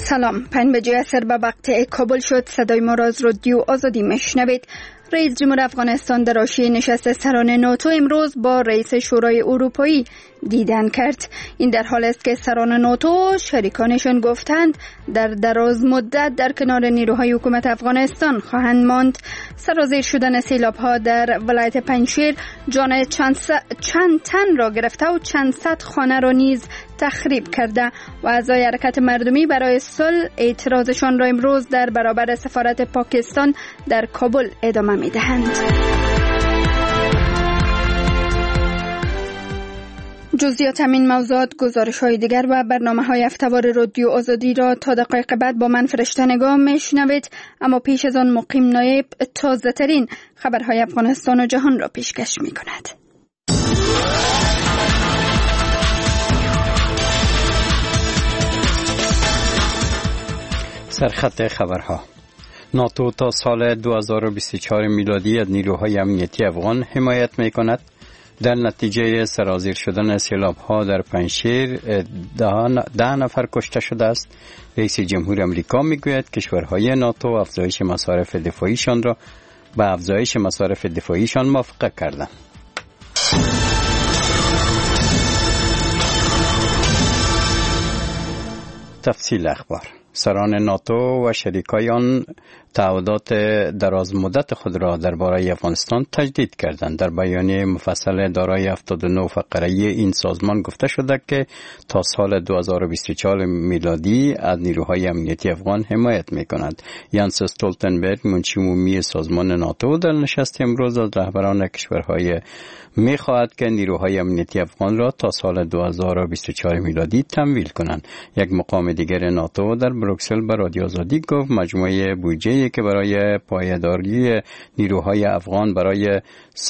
سلام، 5 بجه عصر به وقت کابل شد. صدای ما را از رادیو آزادی میشنوید. رئیس جمهور افغانستان در حاشیه نشست سران ناتو امروز با رئیس شورای اروپایی دیدن کرد. این در حالی است که سران ناتو شریکانشان گفتند در دراز مدت در کنار نیروهای حکومت افغانستان خواهند ماند. سرازیر شدن سیلاب‌ها در ولایت پنجشیر جان چند تن را گرفته و چند صد خانه را نیز تخریب کرده و اعضای حرکت مردمی برای صلح اعتراضشان را امروز در برابر سفارت پاکستان در کابل ادامه می‌دهند. جزئیات همین موضوعات، گزارش‌های دیگر و برنامه‌های هفته‌وار رادیو آزادی را تا دقایق بعد با من فرشته نگاه میشنوید، اما پیش از آن مقیم نایب تازه‌ترین خبرهای افغانستان و جهان را پیشکش می‌کند. سرخط خبرها. ناتو تا سال 2024 میلادی از نیروهای امنیتی افغان حمایت می‌کند. در نتیجه سرازیر شدن سیلاب‌ها در پنجشیر 10 نفر کشته شده است. رئیس جمهور آمریکا میگوید کشورهای ناتو افزایش مصارف دفاعیشان را به افزایش مصارف دفاعیشان موافقت کردند. تفصیل اخبار. سران ناتو و شریکای آن تعهدات دراز مدت خود را درباره افغانستان تجدید کردند. در بیانیه مفصل دارای 79 فقره این سازمان گفته شده که تا سال 2024 میلادی از نیروهای امنیتی افغان حمایت می‌کند. یانس استولتنبرگ، منشی عمومی سازمان ناتو، در نشست امروز از رهبران کشورهای می‌خواهد که نیروهای امنیتی افغان را تا سال 2024 میلادی تمویل کنند. یک مقام دیگر ناتو در بروکسل به رادیو آزادی گفت مجموعه بودجه‌ای که برای پایداری نیروهای افغان برای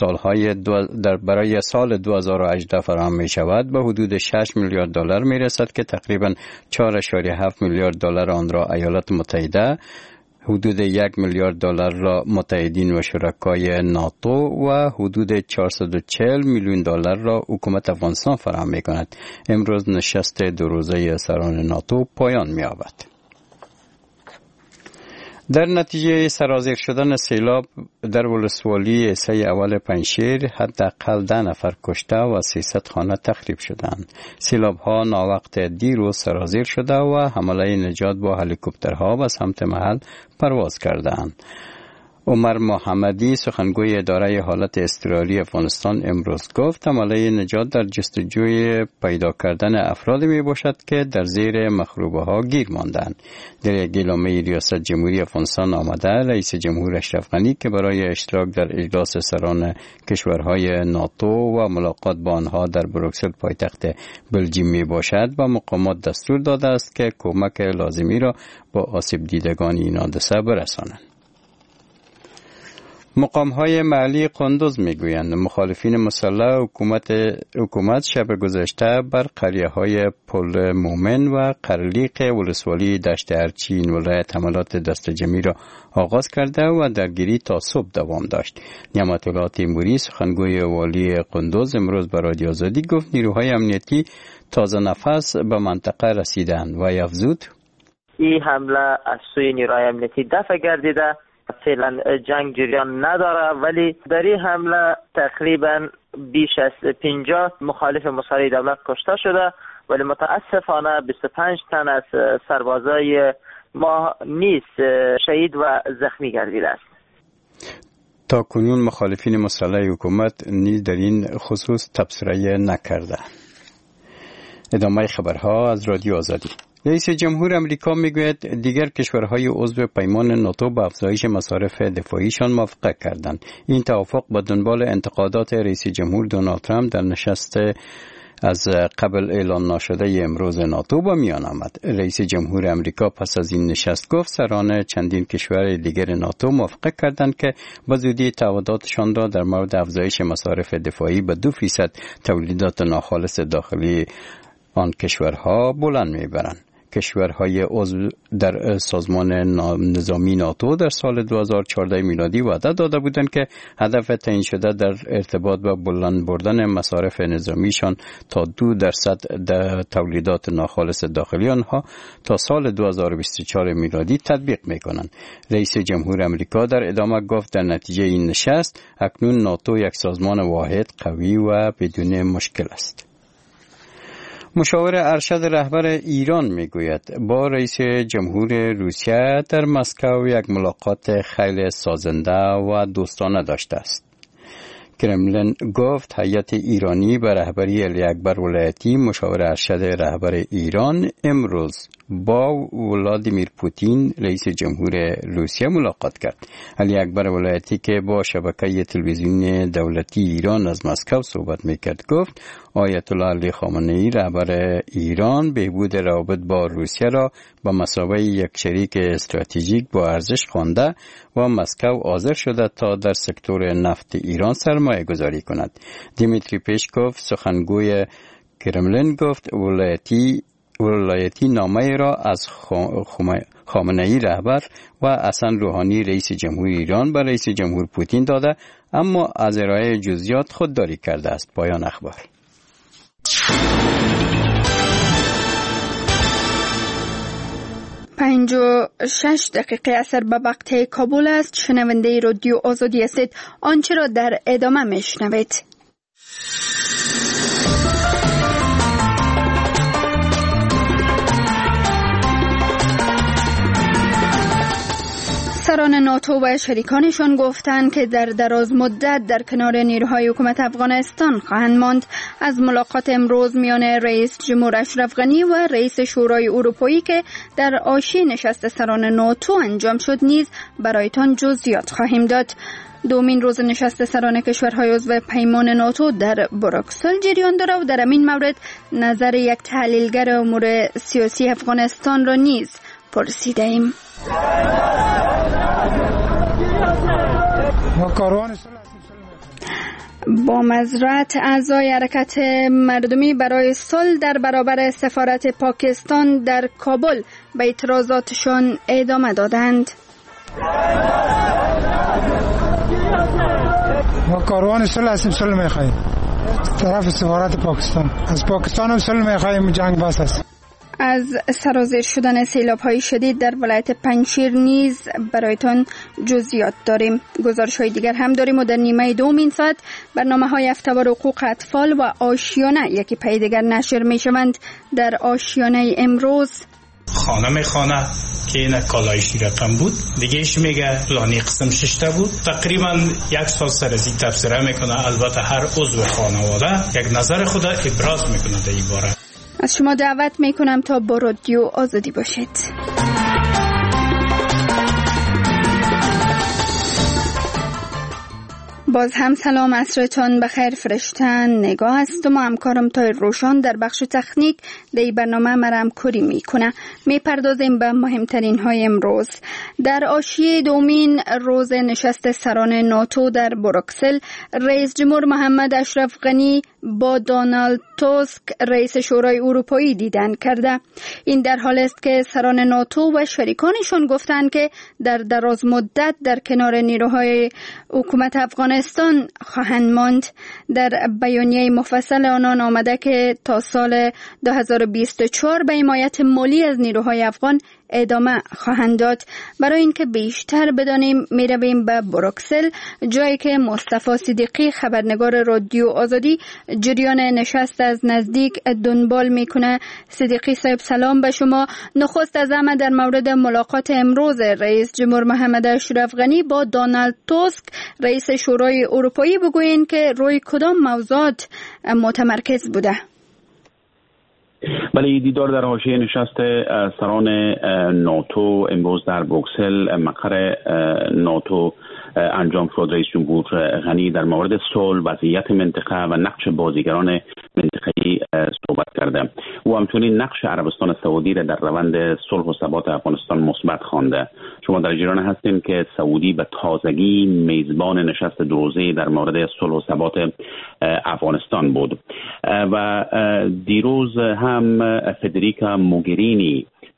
سال 2018 فراهم می شود به حدود 6 میلیارد دلار می رسد که تقریباً 4.7 میلیارد دلار آن را ایالات متحده، حدود 1 میلیارد دلار را متحدین و شرکای ناتو و حدود 440 میلیون دلار را حکومت افغانستان فراهم می کند. امروز نشست 2 روزه سران ناتو پایان می یابد. در نتیجه سرازیر شدن سیلاب در ولسوالی سه اول پنجشیر حداقل 10 نفر کشته و 300 خانه تخریب شدند. سیلاب‌ها ناوقت دیروز سرازیر شده و حمله نجات با هلیکوپترها به سمت محل پرواز کردند. عمر محمدی، سخنگوی اداره حالت اضطراری افغانستان، امروز گفت عمله نجات در جستجوی پیدا کردن افرادی می باشد که در زیر مخروبه ها گیر ماندند. در یک اعلامیه ریاست جمهوری افغانستان آمده رئیس جمهور اشرف غنی که برای اشتراک در اجلاس سران کشورهای ناتو و ملاقات با آنها در بروکسل پایتخت بلژیم می باشد و مقامات دستور داده است که کمک لازمی را با آسیب دیدگان این حادثه برسانند. مقام‌های محلی قندوز میگویند مخالفین مسلح حکومت شب گذشته بر قریه‌های پل مومن و قرلیق ولسوالی دشت ارچی این ولایت حملات دست جمعی را آغاز کرده و درگیری تا صبح دوام داشت. نعمت الله تیموری، سخنگوی والی قندوز، امروز به رادیو آزادی گفت نیروهای امنیتی تازه نفس به منطقه رسیدند و افزود این حمله از سوی نیروهای امنیتی دفع گردیده. فعلا جنگ جریان نداره، ولی در این حمله تقریبا بیش از 50 مخالف مصالح دولت کشته شده، ولی متاسفانه 25 تن از سربازای ما نیز شهید و زخمی گردیده است. تا کنون مخالفین مسلح حکومت نیز در این خصوص تبصره نکرده. ادامه خبرها از رادیو آزادی. رئیس جمهور آمریکا میگوید دیگر کشورهای عضو پیمان ناتو به افزایش مصارف دفاعیشان موافقت کردند. این توافق با دنبال انتقادات رئیس جمهور دونالد ترامپ در نشست از قبل اعلان نشده امروز ناتو با میان آمد. رئیس جمهور آمریکا پس از این نشست گفت سران چندین کشور دیگر ناتو موافقت کردند که به زودی تعهداتشان را در مورد افزایش مصارف دفاعی به 2% تولیدات ناخالص داخلی آن کشورها بلند میبرند. کشورهای عضو در سازمان نظامی ناتو در سال 2014 میلادی وعده داده بودند که هدف تعیین شده در ارتباط با بلند بردن مصارف نظامیشان تا 2% در تولیدات ناخالص داخلی آنها تا سال 2024 میلادی تطبیق میکنند. رئیس جمهور امریکا در ادامه گفت در نتیجه این نشست اکنون ناتو یک سازمان واحد، قوی و بدون مشکل است. مشاور ارشد رهبر ایران میگوید با رئیس جمهور روسیه در مسکو یک ملاقات خیلی سازنده و دوستانه داشته است. کرملین گفت هیئت ایرانی به رهبری علی اکبر ولایتی مشاور ارشد رهبر ایران امروز با ولادیمیر پوتین رئیس جمهور روسیه ملاقات کرد. علی اکبر ولایتی که با شبکه تلویزیونی دولتی ایران از مسکو صحبت میکرد گفت آیت الله علی خامنه‌ای رهبر ایران بهبود روابط با روسیه را به مثابه یک شریک استراتژیک با ارزش خوانده و مسکو حاضر شده تا در سکتور نفت ایران سرمایه گذاری کند. دیمیتری پشکوف سخنگوی کرملین گفت ولایتی نامه را از خامنه‌ای رهبر و حسن روحانی رئیس جمهور ایران به رئیس جمهور پوتین داده اما از ارائه جزئیات خودداری کرده است. پایان اخبار. 56 دقیقه اثر به وقت کابل است. شنونده رادیو آزادی هستید. آنچه را در ادامه میشنوید. سران ناتو و شریکانشان گفتند که در دراز مدت در کنار نیروهای حکومت افغانستان خواهند ماند. از ملاقات امروز میان رئیس جمهور اشرف غنی و رئیس شورای اروپایی که در حاشیه نشست سران ناتو انجام شد نیز برایتان جزئیات خواهیم داد. دومین روز نشست سران کشورهای عضو پیمان ناتو در بروکسل جریان دارد و در این مورد نظر یک تحلیلگر امور سیاسی افغانستان را نیز پرسیده ایم. با معذرت اعضای حرکت مردمی برای صلح در برابر سفارت پاکستان در کابل به اعتراضاتشان ادامه دادند. ما کاروان صلح هستیم، صلح می‌خواهیم طرف سفارت پاکستان. از پاکستان هم صلح می‌خواهیم، جنگ بس است. از سرازیر شدن سیلاب‌های شدید در ولایت پنجشیر نیز برایتان جزئیات داریم. گزارش‌های دیگر هم داریم و در نیمه دوم این ساعت برنامه‌های هفته‌وار حقوق اطفال و آشیانه یکی پی دیگر نشر می‌شوند. در آشیانه امروز خانه که این کالایشی رقم بود دیگه ایش میگه فلانی قسم ششته بود. تقریبا یک سال سر از این تفسیره میکنه. البته هر عضو خانواده یک نظر خود ابراز میکنه در این باره. از شما دعوت میکنم تا با رادیو آزادی باشید. باز هم سلام، عصرتان بخیر. فرشتن نگاه است و همکارم تای روشان در بخش تکنیک در برنامه مرام کوری میکنه. میپردازیم به مهمترین های امروز. در حاشیه دومین روز نشست سران ناتو در بروکسل، رئیس جمهور محمد اشرف غنی با دونالد توسک رئیس شورای اروپایی دیدن کرده. این در حال است که سران ناتو و شریکانشان گفتند که در دراز مدت در کنار نیروهای حکومت افغانستان خواهند ماند. در بیانیه مفصل آنان آمده که تا سال 2024 به حمایت مالی از نیروهای افغان ادامه خواهند داد. برای اینکه بیشتر بدانیم میرویم به بروکسل، جایی که مصطفی صدیقی خبرنگار رادیو آزادی جریان نشست از نزدیک دنبال میکنه. صدیقی صاحب سلام به شما. نخست از همه در مورد ملاقات امروز رئیس جمهور محمد اشرف غنی با دونالد توسک رئیس شورای اروپایی بگوین که روی کدام موضوعات متمرکز بوده؟ بله، دیدار در حاشیه نشست سران ناتو امروز در بروکسل مقر ناتو انجام شد. رئیس جمهور غنی در مورد صلح، وضعیت منطقه و نقش بازیگران منطقه‌ای صحبت کرده. او همچنین نقش عربستان سعودی را در روند صلح و ثبات افغانستان مثبت خوانده. شما در جریان هستید که سعودی به تازگی میزبان نشست دو روزه در مورد صلح و ثبات افغانستان بود و دیروز هم فدریکا موگرینی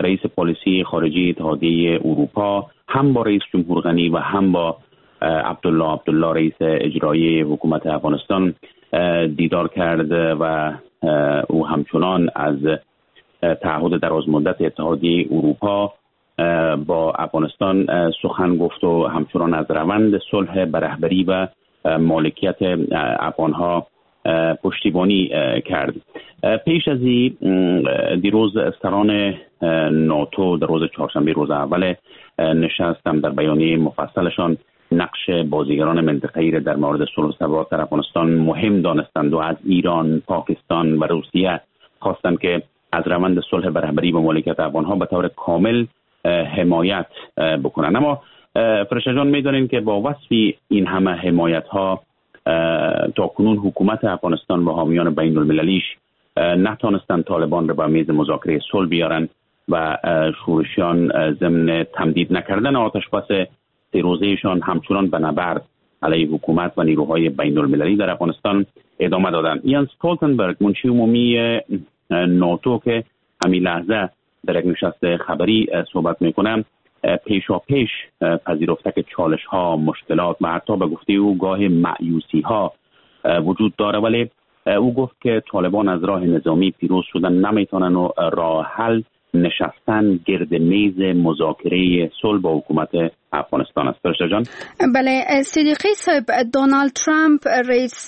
رئیس پالیسی خارجی اتحادیه اروپا هم با رئیس جمهور غنی و هم با عبدالله رئیس اجرایی حکومت افغانستان دیدار کرد و او همچنان از تعهد درازمدت اتحادیه اروپا با افغانستان سخن گفت و همچنان از روند صلح به رهبری و مالکیت افغانها پشتیبانی کرد. پیش از این دیروز سران ناتو در روز چهارشنبه روز اول نشستم در بیانیه مفصلشان نقش بازیگران منطقه‌ای را در مورد صلح و ثبات در افغانستان مهم دانستند و از ایران، پاکستان و روسیه خواستند که از روند صلح به رهبری و مالکیت افغانها به طور کامل حمایت بکنند. اما فرشته جان می‌دانیم که با وصف این همه حمایت‌ها تاکنون حکومت افغانستان و حامیان بین المللیش نتانستند طالبان را به میز مذاکره صلح بیارند و شورشیان ضمن تمدید نکردن آتش بس 3 روزه‌شان همچنان به نبرد علیه حکومت و نیروهای بین المللی در افغانستان ادامه دادند. یانس استولتنبرگ منشی عمومی ناتو که همین لحظه در یک نشست خبری صحبت میکنم پیشاپیش پذیرفته که چالش ها، مشکلات و حتی به گفته او گاه مایوسی ها وجود داره، ولی او گفت که طالبان از راه نظامی پیروز شدن نمیتونن و راه حل نشستن گرد میز مذاکره صلح با حکومت افغانستان است. فرشته جان. بله صدیقی صاحب، دونالد ترامپ رئیس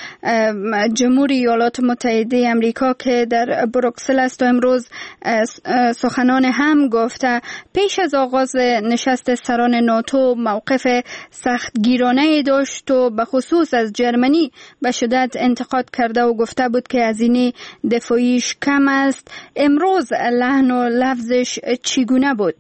جمهوری ایالات متحده امریکا که در بروکسل است و امروز سخنان هم گفته پیش از آغاز نشست سران ناتو موقف سختگیرانه داشت و به خصوص از جرمنی به شدت انتقاد کرده و گفته بود که هزینه دفاعیش کم است. امروز لحن و لفظش چگونه بود؟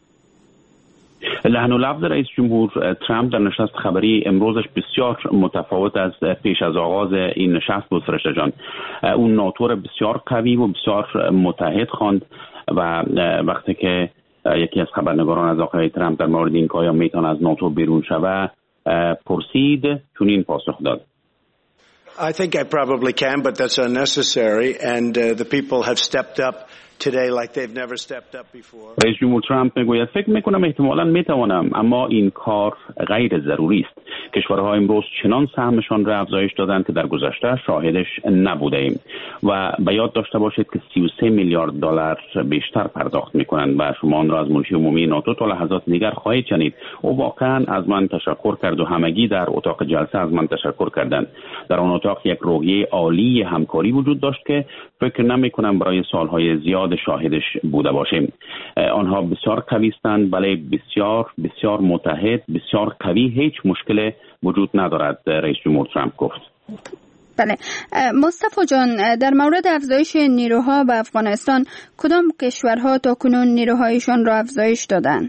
لحن و لفظ رئیس جمهور ترامپ در نشست خبری امروزش بسیار متفاوت از پیش از آغاز این نشست بود. فرشته جان، اون ناتو را بسیار قوی و بسیار متحد خواند و وقتی که یکی از خبرنگاران از آقای ترامپ در مورد این که آیا میتونه از ناتو بیرون شود پرسید، چنین پاسخ داد: I think I probably can, but that's unnecessary, and the people have stepped up today like they've never stepped up before. رئیس جمهور ترامپ میگوید فکر میکنم احتمالاً میتوانم، اما این کار غیر ضروری است. کشورها امروز چنان سهمشان را افزایش دادند که در گذشته شاهدش نبوده ایم و به یاد داشته باشید که 33 میلیارد دلار بیشتر پرداخت میکنند و شما آن را از منشی عمومی ناتو تا لحظات دیگر خواهید شنید. او واقعا از من تشکر کرد و همگی در اتاق جلسه از من تشکر کردند. در آن اتاق یک روحیه عالی همکاری وجود داشت که فکر نمی‌کنم برای سالهای زیاد شاهدش بوده باشیم. آنها بسیار قوی هستند، بله بسیار بسیار متحد، بسیار قوی، هیچ مشکل وجود ندارد، رئیس جمهور ترامپ گفت. بله مصطفی جان، در مورد افزایش نیروها به افغانستان کدام کشورها تاکنون نیروهایشان را افزایش دادند؟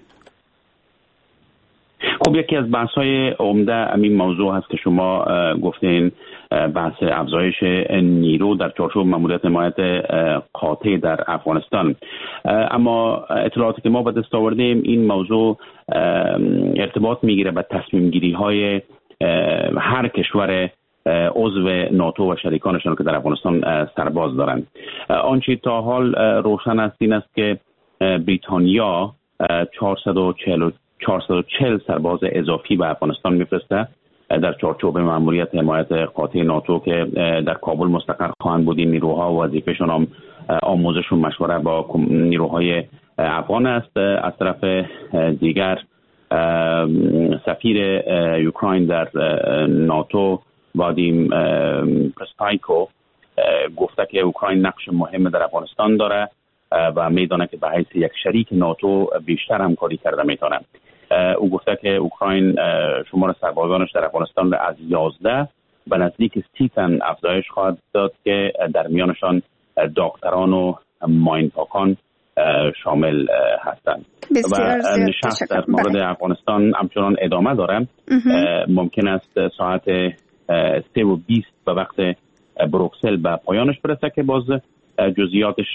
خب یکی از بحث‌های عمده همین موضوع هست که شما گفتین، بحث افزایش نیرو در چارچوب ماموریت حمایت قاطع در افغانستان. اما اطلاعاتی که ما به دست آوردیم این موضوع ارتباط میگیره به تصمیم گیری های هر کشور عضو ناتو و شریکانشان که در افغانستان سرباز دارند. آنچه تا حال روشن است این است که بریتانیا 440 سرباز اضافی به افغانستان میفرسته در چارچوب ماموریت حمایت قاطع ناتو که در کابل مستقر خواهند بود. این نیروها وظیفه‌شان هم آموزش و مشوره با نیروهای افغان است. از طرف دیگر سفیر اوکراین در ناتو وادیم پرستایکو گفته که اوکراین نقش مهم در افغانستان داره و میدونه که به حیث یک شریک ناتو بیشتر همکاری کرده میتونه. او گفته که اوکراین شمار سربازانش در افغانستان را از 11 به نزدیک 30 تن افزایش خواهد داد که در میانشان دکتران و ماینپاکان شامل هستند. و نشست در مورد افغانستان همچنان ادامه داره. ممکن است ساعت 3:20 به وقت بروکسل به پایانش برسه که باز جزئیاتش را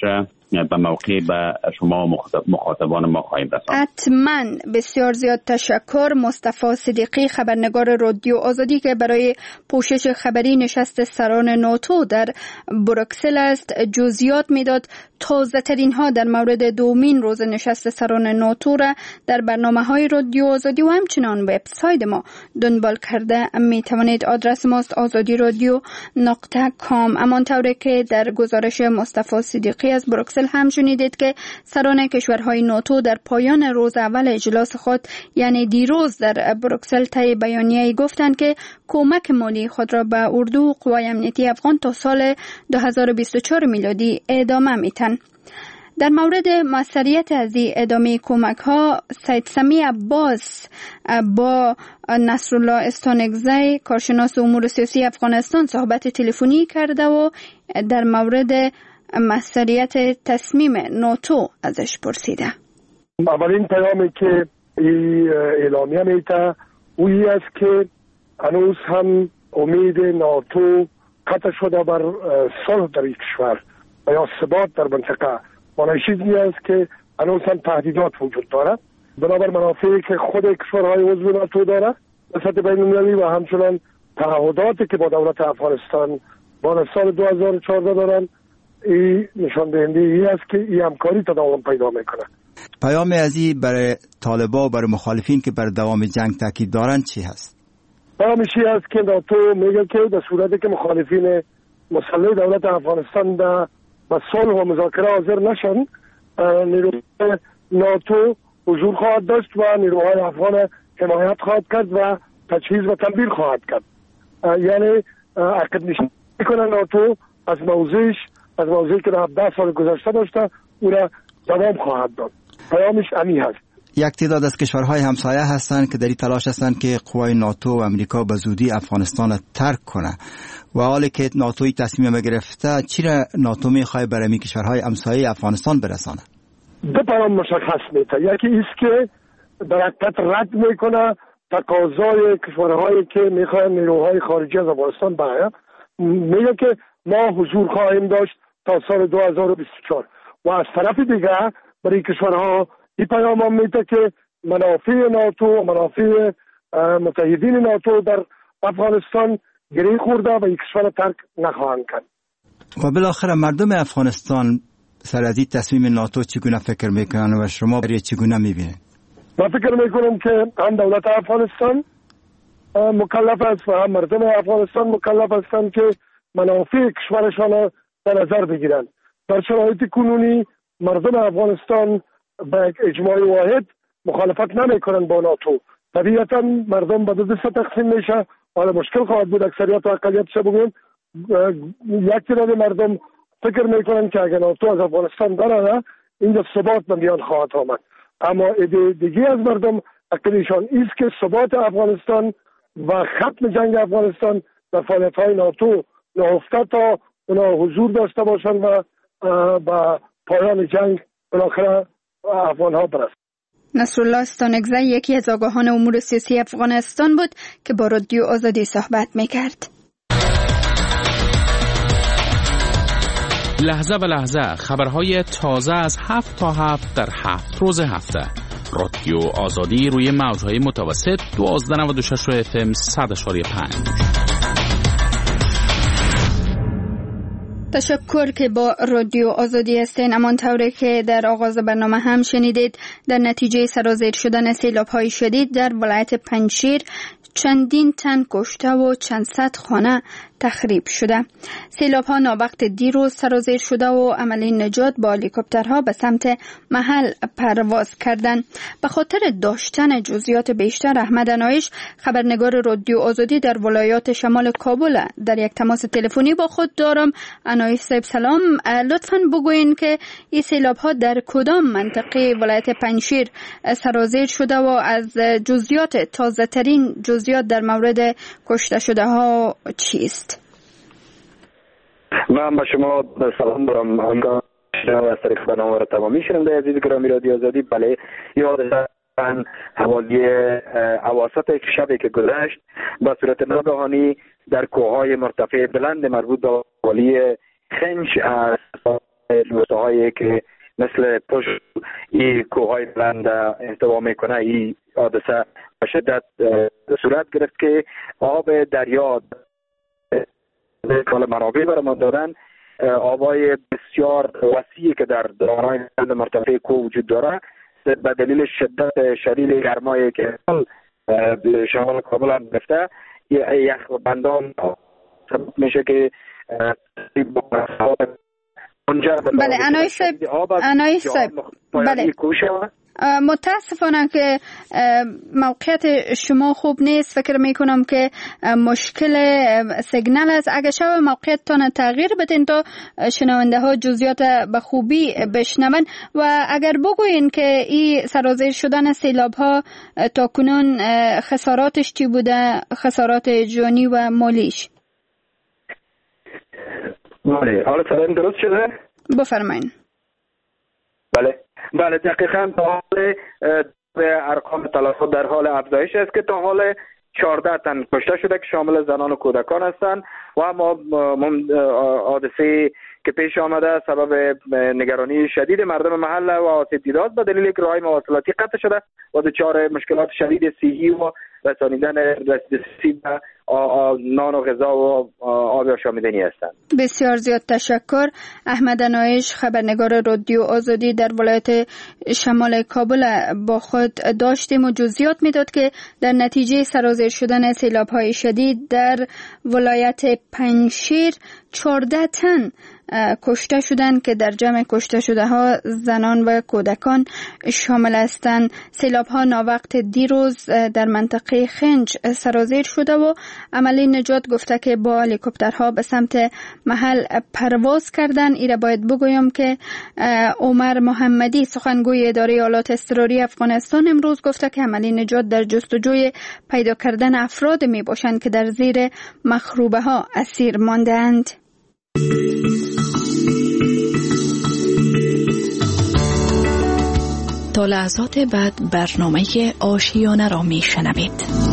به موقع به شما مخاطبان ما خواهیم رساند. حتما. بسیار زیاد تشکر. مصطفی صدیقی، خبرنگار رادیو آزادی که برای پوشش خبری نشست سران ناتو در بروکسل است، جزئیات میداد. تازه ترین ها در مورد دومین روز نشست سران ناتو را در برنامه‌های رادیو آزادی و همچنان وبسایت ما دنبال کرده می توانید. آدرس ماست azadiradyo.com. همانطور که در گزارش مصطفی صدیقی از بروکسل هم شنیدید که سران کشورهای ناتو در پایان روز اول اجلاس خود یعنی دیروز در بروکسل طی بیانیه‌ای گفتند که کمک مالی خود را به اردو و قوای امنیتی افغان تا سال 2024 میلادی ادامه میتن. در مورد موثریت از این ادامه کمک ها، سید سمی عباس با نصرالله استانگزی کارشناس امور سیاسی افغانستان صحبت تلفنی کرده و در مورد موثریت تصمیم ناتو ازش پرسیده. اولین پیامی که این اعلامیه میده اویی است که هنوز هم امید ناتو قطع شده بر صلح در این کشور و یا ثبات در منطقه. معنی چیزی است که هنوز هم تهدیدات وجود دارد بنابر منافعی که خود کشورهای عضو ناتو دارد به سطح بین‌المللی و همچنان تعهداتی که با دولت افغانستان با سال 2014 دارند. این نشان دهنده ای است که این همکاری تداوم پیدا میکنه. پیام ازی برای طالبان و برای مخالفین که بر دوام جنگ تاکید دارند چی هست؟ پیامش این است که ناتو میگه که در صورتی که مخالفین مسلح دولت افغانستان به صلح و مذاکره حاضر نشن، نیروهای ناتو حضور خواهد داشت و نیروهای افغان حمایت خواهد کرد و تجهیز و تنبیه خواهد کرد. یعنی عقب نشینی میکنه ناتو از موضوعی که در 17 سال گذشته داشته او را دوام خواهد داد. پیامش امی هست. یک تعداد از کشورهای همسایه هستند که در این تلاش هستند که قوای ناتو و امریکا به زودی افغانستان را ترک کنه و حالی که ناتوی تصمیم گرفته، چی را ناتو میخواد برای این کشورهای همسایه افغانستان برسانه؟ دو پیام مشخص میده. یکی است که در حقیقت رد میکنه تقاضای کشورهایی که میخوان نیروهای خارجی از افغانستان بیاید. میگه که ما حضور خواهیم داشت تا سال 2024 و از طرف دیگه برای کشورها این پیام هم میده که منافع ناتو و منافع متحدین ناتو در افغانستان گره خورده و این کشور ترک نخواهند کرد. و بالاخره مردم افغانستان سر از این تصمیم ناتو چگونه فکر میکنن و شما برای چگونه میبینید؟ من فکر میکنم که هم دولت افغانستان مکلف است و هم مردم افغانستان مکلف هستند که منافع کشورشان در نظر بگیرند. در شرایط کنونی مردم افغانستان به اجماع واحد مخالفت نمیکنند با ناتو. طبیعتا مردم به دو دسته تقسیم میشه. حالا مشکل خواهد بود اکثریت و اقلیتش بگویم. یک تعداد مردم فکر میکنند که اگر ناتو از افغانستان برآید اینجا ثبات به میان خواهد آمد. اما دیگه از مردم عقیدهشان است که ثبات افغانستان و ختم جنگ افغانستان در فعالیت‌های ناتو نهفته تا اونا حضور داشته باشند و با پایان جنگ بالاخره افغان‌ها برسند. نصرالله استانگزی یکی از آگاهان امور سیاسی افغانستان بود که با رادیو آزادی صحبت می‌کرد. لحظه به لحظه خبرهای تازه از 7 تا 7 در 7 روز هفته. رادیو آزادی روی موج‌های متوسط 1296 FM 100.5. تشکر که با رادیو آزادی هستین. همانطوری که در آغاز برنامه هم شنیدید، در نتیجه سرازیر شدن سیلاب‌های شدید در ولایت پنجشیر چندین تن کشته و چند صد خانه تخریب شده. سیلاب‌ها ناوقت دیروز سرازیر شده و عملی نجات با هلیکوپترها به سمت محل پرواز کردند. به خاطر داشتن جزئیات بیشتر، احمد انایش خبرنگار رادیو آزادی در ولایات شمال کابل در یک تماس تلفنی با خود دارم. انایش صاحب سلام، لطفاً بگوین که این سیلاب‌ها در کدام منطقه ولایت پنجشیر سرازیر شده و از جزئیات تازه‌ترین جزئیات در مورد کشته شده ها چیست؟ من با شما سلام دارم. آنگاه از طریق برنامه را تمامی شنونده عزیز گرامی رادیو آزادی. بله، یادتان حوالی اواسط شبی که گذشت به صورت ناگهانی در کوههای مرتفع بلند مربوط به والی خنج از روستاهایی که مثل پشت این کوههای بلند انتوا میکنه، این حادثه به شدت صورت گرفت که آب دریا منابع برمان دادن، آبای بسیار وسیعی که در دامنهای مرتفع کوه وجود داره به دلیل شدت شدید گرمایی که شمال کابل هم گرفته، یخ بندان سبب میشه که بله انای صاحب بله متاسفانه که موقعیت شما خوب نیست. فکر میکنم که مشکل سیگنال است. اگر شب موقعیتتان تغییر بدین تا شنونده ها جزئیات به خوبی بشنون و اگر بگوین که این سرازیر شدن سیلاب ها تا کنون خساراتش چی بوده، خسارات جانی و مالیش؟ بله حالا صدایم درست شده؟ بفرمایین. بله دقیقاً تا حال ارقام تلفات در حال افزایش است که تا حال 14 تن کشته شده که شامل زنان و کودکان هستند و اما حادثه که پیش آمده سبب نگرانی شدید مردم محل و آسیب دیدات به دلیل که راههای مواصلاتی قطع شده و دچار مشکلات شدید صحی و رسانیدن دسترسی به نان و غذا و آب آشامیدنی هستند. بسیار زیاد تشکر. احمد انایش خبرنگار رادیو آزادی در ولایت شمال کابل با خود داشتیم و جزئیات میداد که در نتیجه سرازیر شدن سیلاب‌های شدید در ولایت پنجشیر 14 تن کشته شدند که در جمع کشته شده ها زنان و کودکان شامل هستند. سیلاب ها ناوقت دیروز در منطقه خنج سرازیر شده و عملی نجات گفته که با هلیکوپترها به سمت محل پرواز کردند. ایره باید بگویم که عمر محمدی سخنگوی اداره آلات اضطراری افغانستان امروز گفته که عملی نجات در جستجوی پیدا کردن افراد می باشند که در زیر مخروبه ها اسیر مانده‌اند. تا لحظات بعد برنامه آشیانه را می شنوید.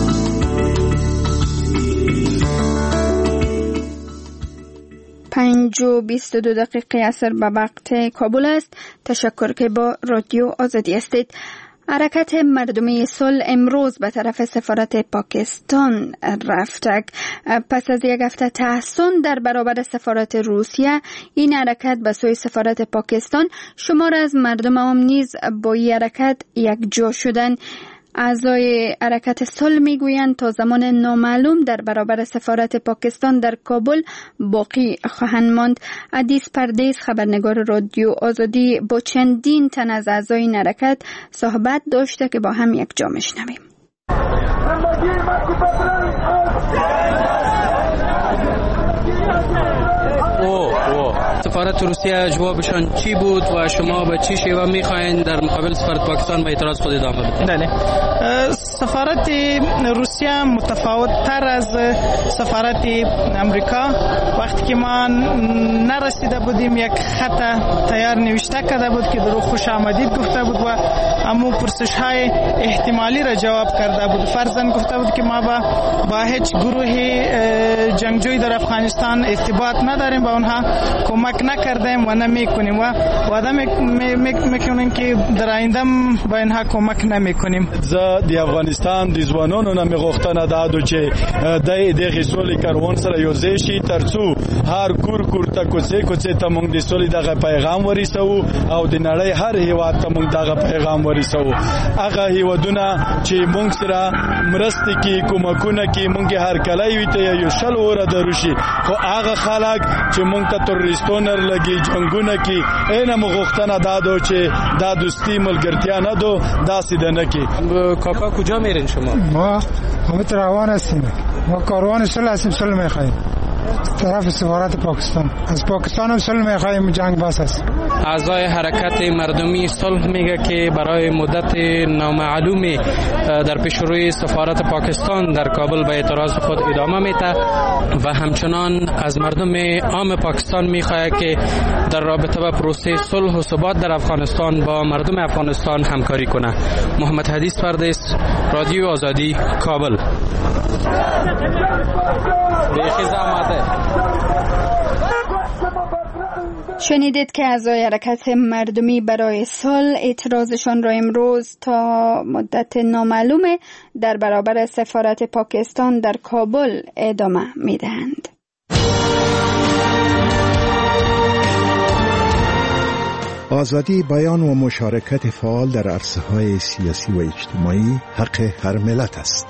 5:22 عصر به وقت کابل است. تشکر که با رادیو آزادی هستید. حرکت مردمی صلح امروز به طرف سفارت پاکستان رفت. پس از یک هفته تحصن در برابر سفارت روسیه، این حرکت به سوی سفارت پاکستان، شمار از مردم هم نیز با این حرکت یک جا شدن. اعضای حرکت صلح میگویند تا زمان نامعلوم در برابر سفارت پاکستان در کابل باقی خواهند ماند. عدیس پردیس خبرنگار رادیو آزادی با چندین تن از اعضای این حرکت صحبت داشته که با هم یک جا میشنویم. سفارت روسیه جوابشان چی بود و شما به چی شیوه میخواین در مقابل سفارت پاکستان به اعتراض خود ادامه بدید؟ بله، سفارت روسیه متفاوت تر از سفارت امریکا. وقتی که ما نرسیده بودیم یک خط تیار نوشته کرده بود که درو خوش آمدید گفته بود و امو پرسش های احتمالی را جواب کرده بود. فرضاً گفته بود که ما با هیچ گروه جنگجوی در افغانستان ارتباط نداریم، با اونها کمک نکردیم و نمیکنیم و وعده میکنیم که در آینده با اینها کمک نمیکنیم. د افغانستان د ځوانانو نه مغوښتنه ده چې دغه سولې کاروان سره یو ځای شي ترڅو هر کور ته کوڅې ته موږ د سولې دغه پیغام ورسوو او د نړۍ هر هیواد ته موږ دغه پیغام ورسوو. هغه هیوادونه چې موږ سره مرسته کوي، کومکونه کوي، موږ هر کله وي ته یو شل اوره دروشي، خو هغه خلک چې موږ ته تروریستونه لګي جنگونه کوي، اینه مغوښتنه ده چې دا دوستی ملګرتیا نه دو داسې ده نه کی. کاکا کجا میرین شما؟ ما روان هستیم. ما کاروان صلح هستیم، صلح میخواهیم طرف سفارت پاکستان. از پاکستان هم صلح میخواهیم، جنگ بس است. اعضای حرکت مردمی صلح میگه که برای مدت نامعلومی در پیشروی سفارت پاکستان در کابل به اعتراض خود ادامه میده و همچنان از مردم عام پاکستان میخواه که در رابطه با پروسه صلح و ثبات در افغانستان با مردم افغانستان همکاری کنه. محمد حدیث پردیس، رادیو آزادی، کابل. شنیدید که اعضای حرکت مردمی برای صلح اعتراضشان را امروز تا مدت نامعلوم در برابر سفارت پاکستان در کابل ادامه می‌دهند. آزادی بیان و مشارکت فعال در عرصه‌های سیاسی و اجتماعی حق هر ملت است.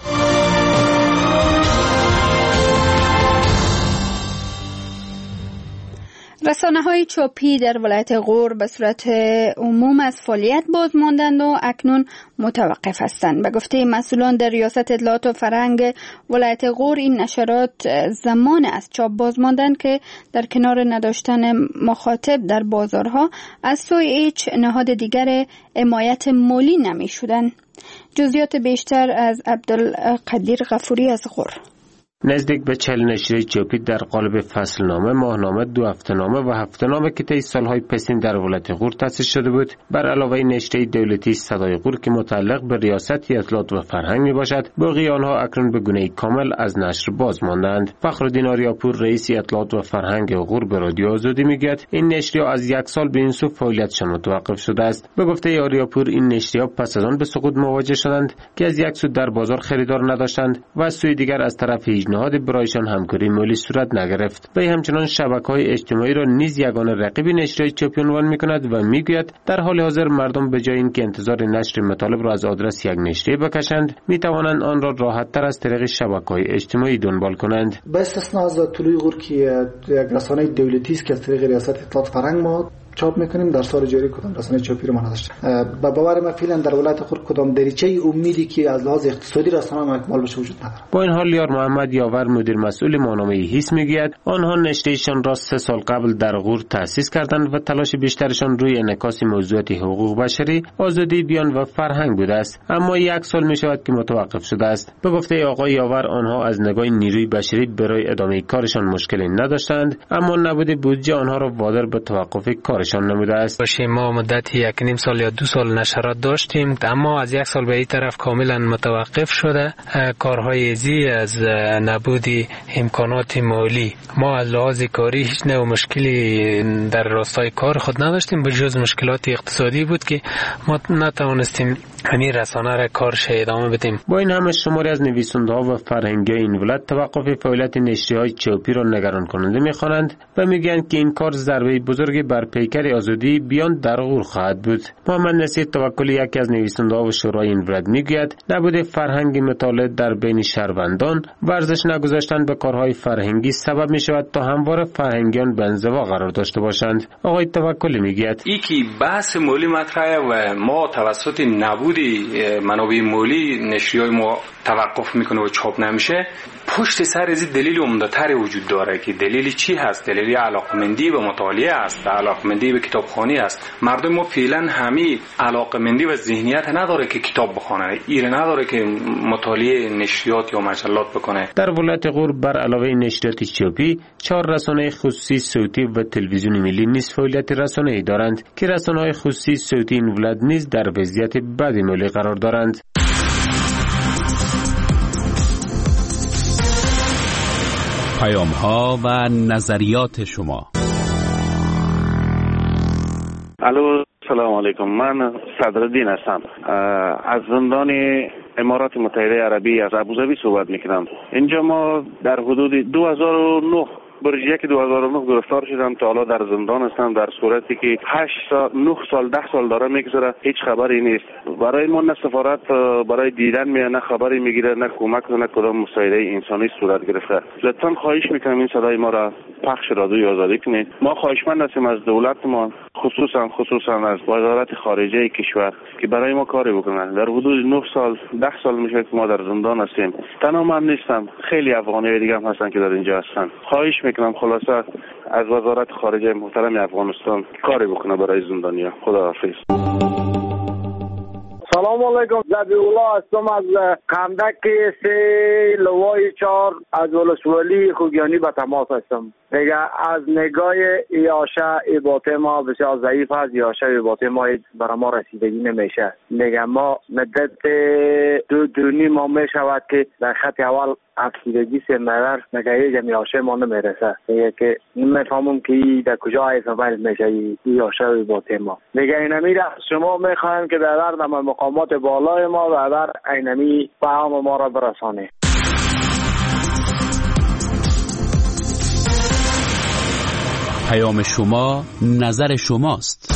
رسانه‌های چاپی در ولایت غور به صورت عموم از فعالیت باز ماندند و اکنون متوقف هستند. به گفته مسئولان در ریاست اطلاعات و فرهنگ ولایت غور، این نشرات زمان از چاپ باز ماندند که در کنار نداشتن مخاطب در بازارها از سوی هیچ نهاد دیگر حمایت مالی نمی شدند. جزئیات بیشتر از عبدالقدیر غفوری از غور. نزدیک به 40 نشریه چاپی در قالب فصلنامه، ماهنامه، 2 هفته‌نامه و هفته‌نامه که طی سالهای پسین در ولایت غور تأسیس شده بود، بر علاوه نشریه دولتی صدای غور که متعلق به ریاست اطلاعات و فرهنگ میباشد، باقی آنها اکنون به گونه کامل از نشر باز ماندند. فخرالدین آریاپور رئیس اطلاعات و فرهنگ غور به رادیو آزادی میگوید این نشریه از 1 سال به این سو فعالیتشان متوقف شده است. به گفته آریاپور، این نشریه پس از آن به سقوط مواجه شدند که از یک سو در بازار خریدار نداشتند و از سوی دیگر از طرف نهاد برایشان همکاری مالی صورت نگرفت. وی همچنان شبکه‌های اجتماعی را نیز یگانه رقیب نشریه چاپی عنوان می‌کند و میگوید در حال حاضر مردم به جای اینکه انتظار نشر مطالب را از آدرس یک نشریه بکشند، می‌توانند آن را راحت‌تر از طریق شبکه‌های اجتماعی دنبال کنند. به استثناء از طلوع غور که یک رسانه دولتی است که از طریق ریاست اطلاعات فرهنگ ما چاپ میکنیم، در سال جاری کدام رسانه چاپی رو ما نداشتیم. با باور من فعلا در ولایت غور کدام دریچه امیدی که از لحاظ اقتصادی رسانه اکمال بشه وجود نداره. با این حال یار محمد یاور مدیر مسئول ماهنامه هیس میگوید آنها نشریه‌شان را 3 سال قبل در غور تأسیس کردند و تلاش بیشترشان روی انعکاس موضوعات حقوق بشری، آزادی بیان و فرهنگ بوده است، اما 1 سال میشود که متوقف شده است. به گفته آقای یاور آنها از نگاه نیروی بشری برای ادامه کارشان مشکلی نداشتند، اما نبود بودجه آنها را وادار به توقف کارشان نموده است. ما مدتی 1.5 سال یا 2 سال نشرات داشتیم، اما از 1 سال به این طرف کاملا متوقف شده. کارهای ازی از نبود امکانات مالی، ما از لحاظ کاری هیچ نوع مشکلی در راستای کار خود نداشتیم، به جز مشکلات اقتصادی بود که ما نتوانستیم همین رسانه را کارش ادامه بدیم. با این همه شماری از نویسنده‌ها و فرهنگی این ولایت توقف فعالیت نشریه‌های چاپی را نگران کننده می‌خوانند و میگویند که این کار ضربه بزرگی بر پیکر آزادی بیان در غور خواهد بود. محمد نصیر توکلی یکی از نویسنده‌ها و شورای این ولایت میگوید نبود فرهنگ مطالعه در بین شهروندان، ورزش نگذاشتن به کارهای فرهنگی سبب می‌شود تا همواره فرهنگیان به انزوا قرار داشته باشند. آقای توکلی میگوید این که بحث مالی مطرحه و ما توسط نبود منابع مالی نشریه‌های ما توقف میکنه و چاپ نمیشه، پشت سر از دلیل عمده‌تری وجود داره که دلیلی چی هست؟ دلیلی علاقمندی به مطالعه است، علاقمندی به کتابخوانی است. مردم ما فعلا همین علاقمندی و ذهنیت نداره که کتاب بخونه، ایره نداره که مطالعه نشریات یا مجلات بکنه. در ولایت غور بر علاوه نشریات چاپی 4 رسانه خصوصی صوتی و تلویزیون ملی نیز فعالیت رسانه‌ای دارند که رسانه‌های خصوصی صوتی این ولایت نیز در وضعیت بد مالی قرار دارند. پیام‌ها و نظریات شما. الو، سلام علیکم. من صدرالدین هستم، از زندان امارات متحده عربی از ابوظبی صحبت میکنم. اینجا ما در حدود 2009 برج 2009 گرفتار شدم، تا حالا در زندان هستم، در صورتی که 8 سال 9 سال 10 سال داره میگذره، هیچ خبری نیست. برای ما نه سفارت برای دیدن میاد، نه خبری میگیره، نه کمک نه کدام مساعده انسانی صورت گرفته. لطفا خواهش میکنم این صدای ما را پخش رادیوی آزادی کنید. ما خواهشمند هستیم از دولت ما، خصوصا از وزارت خارجه کشور که برای ما کاری بکنه. در حدود 9 سال 10 سال میشه که ما در زندان هستیم. تنها من نیستم، خیلی افغانی دیگه هم هستن که در اینجا هستن. خواهش میکنم خلاصه از وزارت خارجه محترم افغانستان کاری بکنه برای زندانیا. خداحافظ. سلام علیکم. زبی‌الله هستم از قمدک 3 لوای 4 از ولسوالی خوگیانی به تماس هستم. دیگه از نگاه ایاشه ایباته ما بسیار ضعیف است. ایاشه ایباته ما برای ما رسیدگی نمیشه. دیگه ما مدت 2 ما میشود که در خط اول افسردگی سرنور نگه جمعی آشه ما نمیرسه. دیگه که نمیفهمم که در کجا استفاده میشه این آشه باطن ما. دیگه اینمی را شما میخوایم که در مقامات بالای ما و در اینمی فهم ما را برسانه. پیام شما نظر شماست.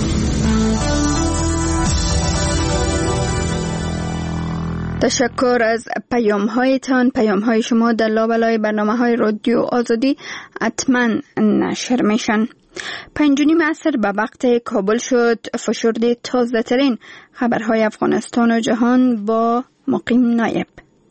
تشکر از پیام‌هایتان. پیام‌های شما در لابلای برنامه‌های رادیو آزادی حتما نشر میشن. 5:30 عصر به وقت کابل شد. فشرده تازه ترین خبرهای افغانستان و جهان با مقیم نایب.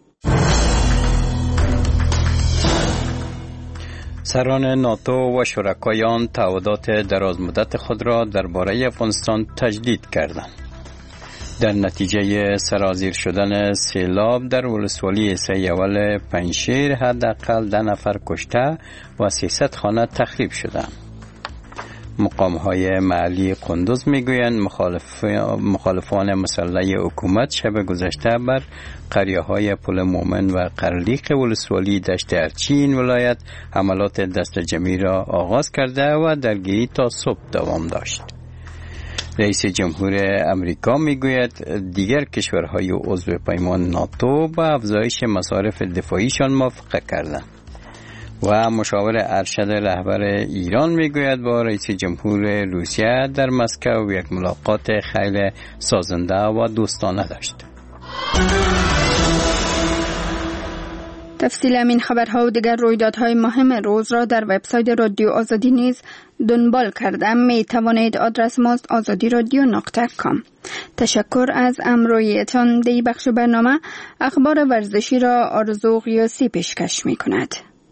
سران ناتو و شرکایان تعهدات درازمدت خود را درباره افغانستان تجدید کردند. در نتیجه سرازیر شدن سیلاب در ولسوالی سیاول پنجشیر حداقل 10 نفر کشته و 300 خانه تخریب شدند. مقام‌های محلی قندوز میگویند مخالفان مسلح حکومت شب گذشته بر قریه‌های پل مومن و قرلیق ولسوالی دشت ارچین ولایت حملات دست جمعی را آغاز کرده و درگیری تا صبح دوام داشت. رئیس جمهور امریکا میگوید دیگر کشورهای عضو پیمان ناتو با افزایش مصارف دفاعیشان موافقت کردند. و مشاور ارشد رهبر ایران میگوید با رئیس جمهور روسیه در مسکو یک ملاقات خیلی سازنده و دوستانه داشت. تفصیل این خبرها و دیگر رویدادهای مهم روز را در وبسایت رادیو آزادی نیز دنبال کردم. می توانید آدرس ماست azadiradio.com. تشکر از امرویتان. دی بخش برنامه اخبار ورزشی را آرزو غیاسی پیشکش می کند.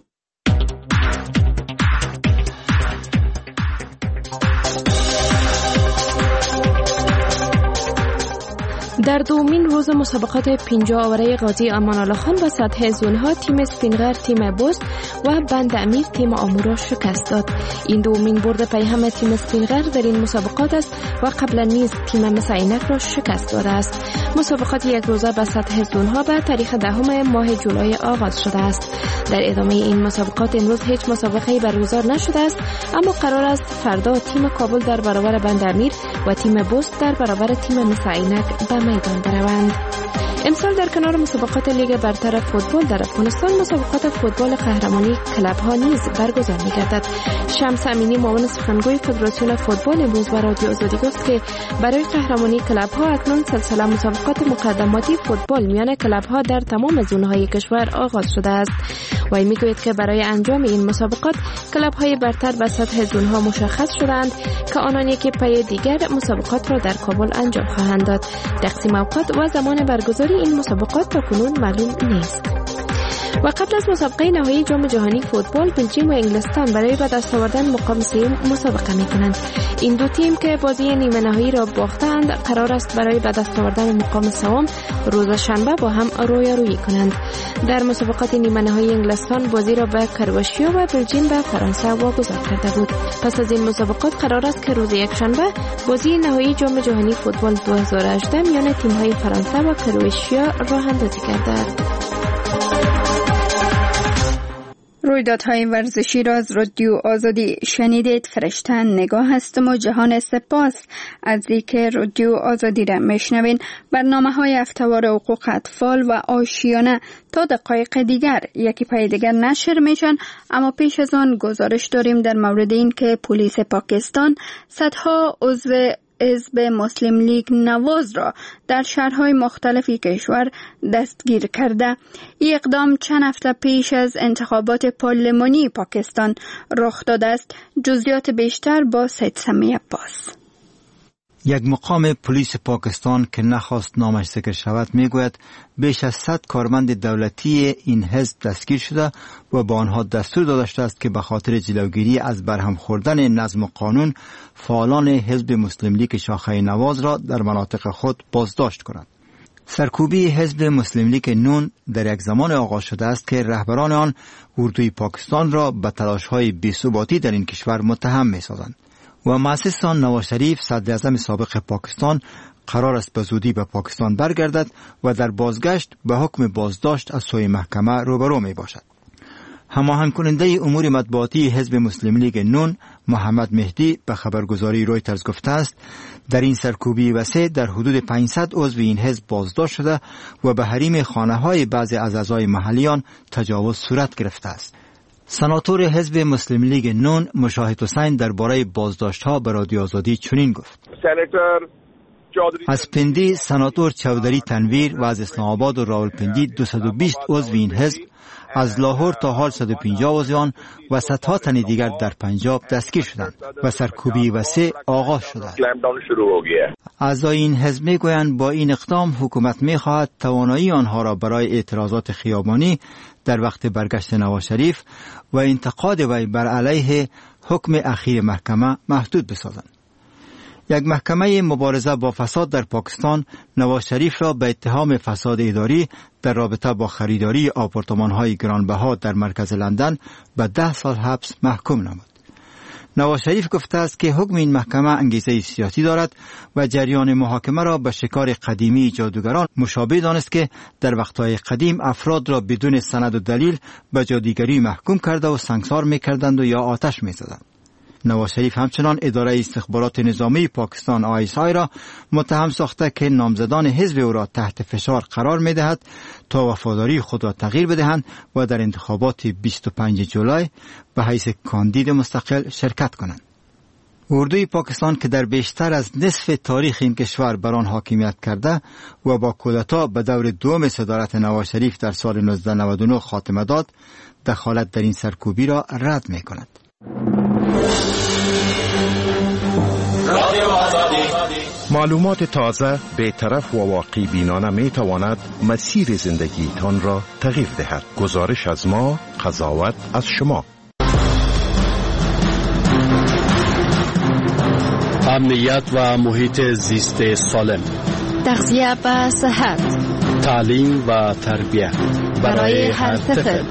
در دومین روز مسابقات 50 آوره قاضی امان الله خان و سطح زونها تیم اسپینغر تیم بست و بند امیر تیم آمو را شکست داد. این دومین برد پیهم تیم اسپینغر در این مسابقات است و قبلا نیز تیم مسعینک را شکست داده است. مسابقات یک روزه به سطح زونها به تاریخ 10 ماه جولای آغاز شده است. در ادامه این مسابقات امروز هیچ مسابقه‌ای برگزار نشده است، اما قرار است فردا تیم کابل در برابر بند امیر و تیم بست در برابر تیم مسعینک به میدان بروند. امسال در کنار مسابقات لیگ برتر فوتبال در افغانستان مسابقات فوتبال قهرمانی کلب ها نیز برگزار می‌گردد. شمس امینی معاون سخنگوی فدراسیون فوتبال امروز به رادیو آزادی گفت که برای قهرمانی کلب ها اکنون سلسله مسابقات مقدماتی فوتبال میان کلب ها در تمام زون‌های کشور آغاز شده است. وی میگوید که برای انجام این مسابقات کلب های برتر به سطح زون‌ها مشخص شدند که آنان یکی پی دیگر مسابقات را در کابل انجام خواهند داد. تقسیم اوقات و زمان برگزاری این مسابقات تا کنون معلوم نیست. و قبل از مسابقه نهایی جام جهانی فوتبال بلژیم و انگلستان برای به دست آوردن مقام سوم مسابقه می‌کنند. این دو تیم که بازی نیمه نهایی را باختند قرار است برای به دست آوردن مقام سوم روز شنبه با هم رویارویی کنند. در مسابقات نیمه نهایی انگلستان بازی را به کرواتیا و بلژیم به فرانسه واگذار کرده بود. پس از این مسابقات قرار است که روز یکشنبه بازی نهایی جام جهانی فوتبال 2018 میان تیم‌های فرانسه و کرواتیا راه اندازی گردد. رویدادهای ورزشی را از رادیو آزادی شنیدید. فرشته نگاه هستم و جهان سپاس از اینکه رادیو آزادی را میشنوین. برنامه‌های هفته‌وار حقوق اطفال و آشیانه تا دقایق دیگر یکی پای دیگر نشر میشن، اما پیش از آن گزارش داریم در مورد این که پلیس پاکستان صدها عضو حزب مسلم لیگ نواز را در شهرهای مختلفی کشور دستگیر کرده. این اقدام چند هفته پیش از انتخابات پارلمانی پاکستان رخ داده است. جزئیات بیشتر با سید سمی عباس. یک مقام پلیس پاکستان که نخواست نامش ذکر شود میگوید بیش از 100 کارمند دولتی این حزب دستگیر شده و با آنها دستور داده شده است که به خاطر جلوگیری از برهم خوردن نظم و قانون فعالان حزب مسلم لیگ شاخه نواز را در مناطق خود بازداشت کنند. سرکوبی حزب مسلم لیگ نون در یک زمان آغاز شده است که رهبران آن اردوی پاکستان را به تلاش‌های بی‌ثباتی در این کشور متهم می‌سازند. و مؤسس آن نواز شریف صدر اعظم سابق پاکستان قرار است به زودی به پاکستان برگردد و در بازگشت به حکم بازداشت از سوی محکمه روبرو می باشد. هماهنگ کننده امور مطبوعاتی حزب مسلم لیگ نون محمد مهدی به خبرگزاری رویترز گفته است در این سرکوبی وسیع در حدود 500 عضو این حزب بازداشت شده و به حریم خانه‌های بعضی از اعضای محلیان تجاوز صورت گرفته است. سناتور حزب مسلم لیگ نون مشاهد حسین درباره بازداشت‌ها به رادیو آزادی چنین گفت: از پندی سناتور چودری تنویر و از اسلام آباد و راولپندی 220 عضو این حزب، از لاهور تا حال 150 عضوان و صدها تن دیگر در پنجاب دستگیر شدند و سرکوبی وسیع آغاز شده. اعضای این حزب میگویند با این اقدام حکومت میخواهد توانایی آنها را برای اعتراضات خیابانی در وقت برگشت نواز شریف و انتقاد وی بر علیه حکم اخیر محکمه محدود بسازند. یک محکمه مبارزه با فساد در پاکستان نواز شریف را به اتهام فساد اداری در رابطه با خریداری آپارتمان‌های گرانبها در مرکز لندن به 10 سال حبس محکوم نمود. نواز شریف گفته است که حکم این محکمه انگیزه سیاسی دارد و جریان محاکمه را به شکار قدیمی جادوگران مشابه دانست که در وقتهای قدیم افراد را بدون سند و دلیل به جادوگری محکوم کرده و سنگسار می‌کردند و یا آتش می‌زدند. نواز شریف همچنان اداره استخبارات نظامی پاکستان ISI را متهم ساخته که نامزدان حزب او را تحت فشار قرار می دهد تا وفاداری خود را تغییر بدهند و در انتخابات 25 جولای به حیث کاندید مستقل شرکت کنند. اردوی پاکستان که در بیشتر از نصف تاریخ این کشور بر آن حاکمیت کرده و با کودتا به دور دوم صدارت نواز شریف در سال 1999 خاتمه داد، دخالت در این سرکوبی را رد می کند. معلومات تازه، بی‌طرف و واقعی بینانه می تواند مسیر زندگی تان را تغییر دهد. گزارش از ما، قضاوت از شما. امنیت و محیط زیست سالم، تغذیه و صحت، تعلیم و تربیت برای هر طفل.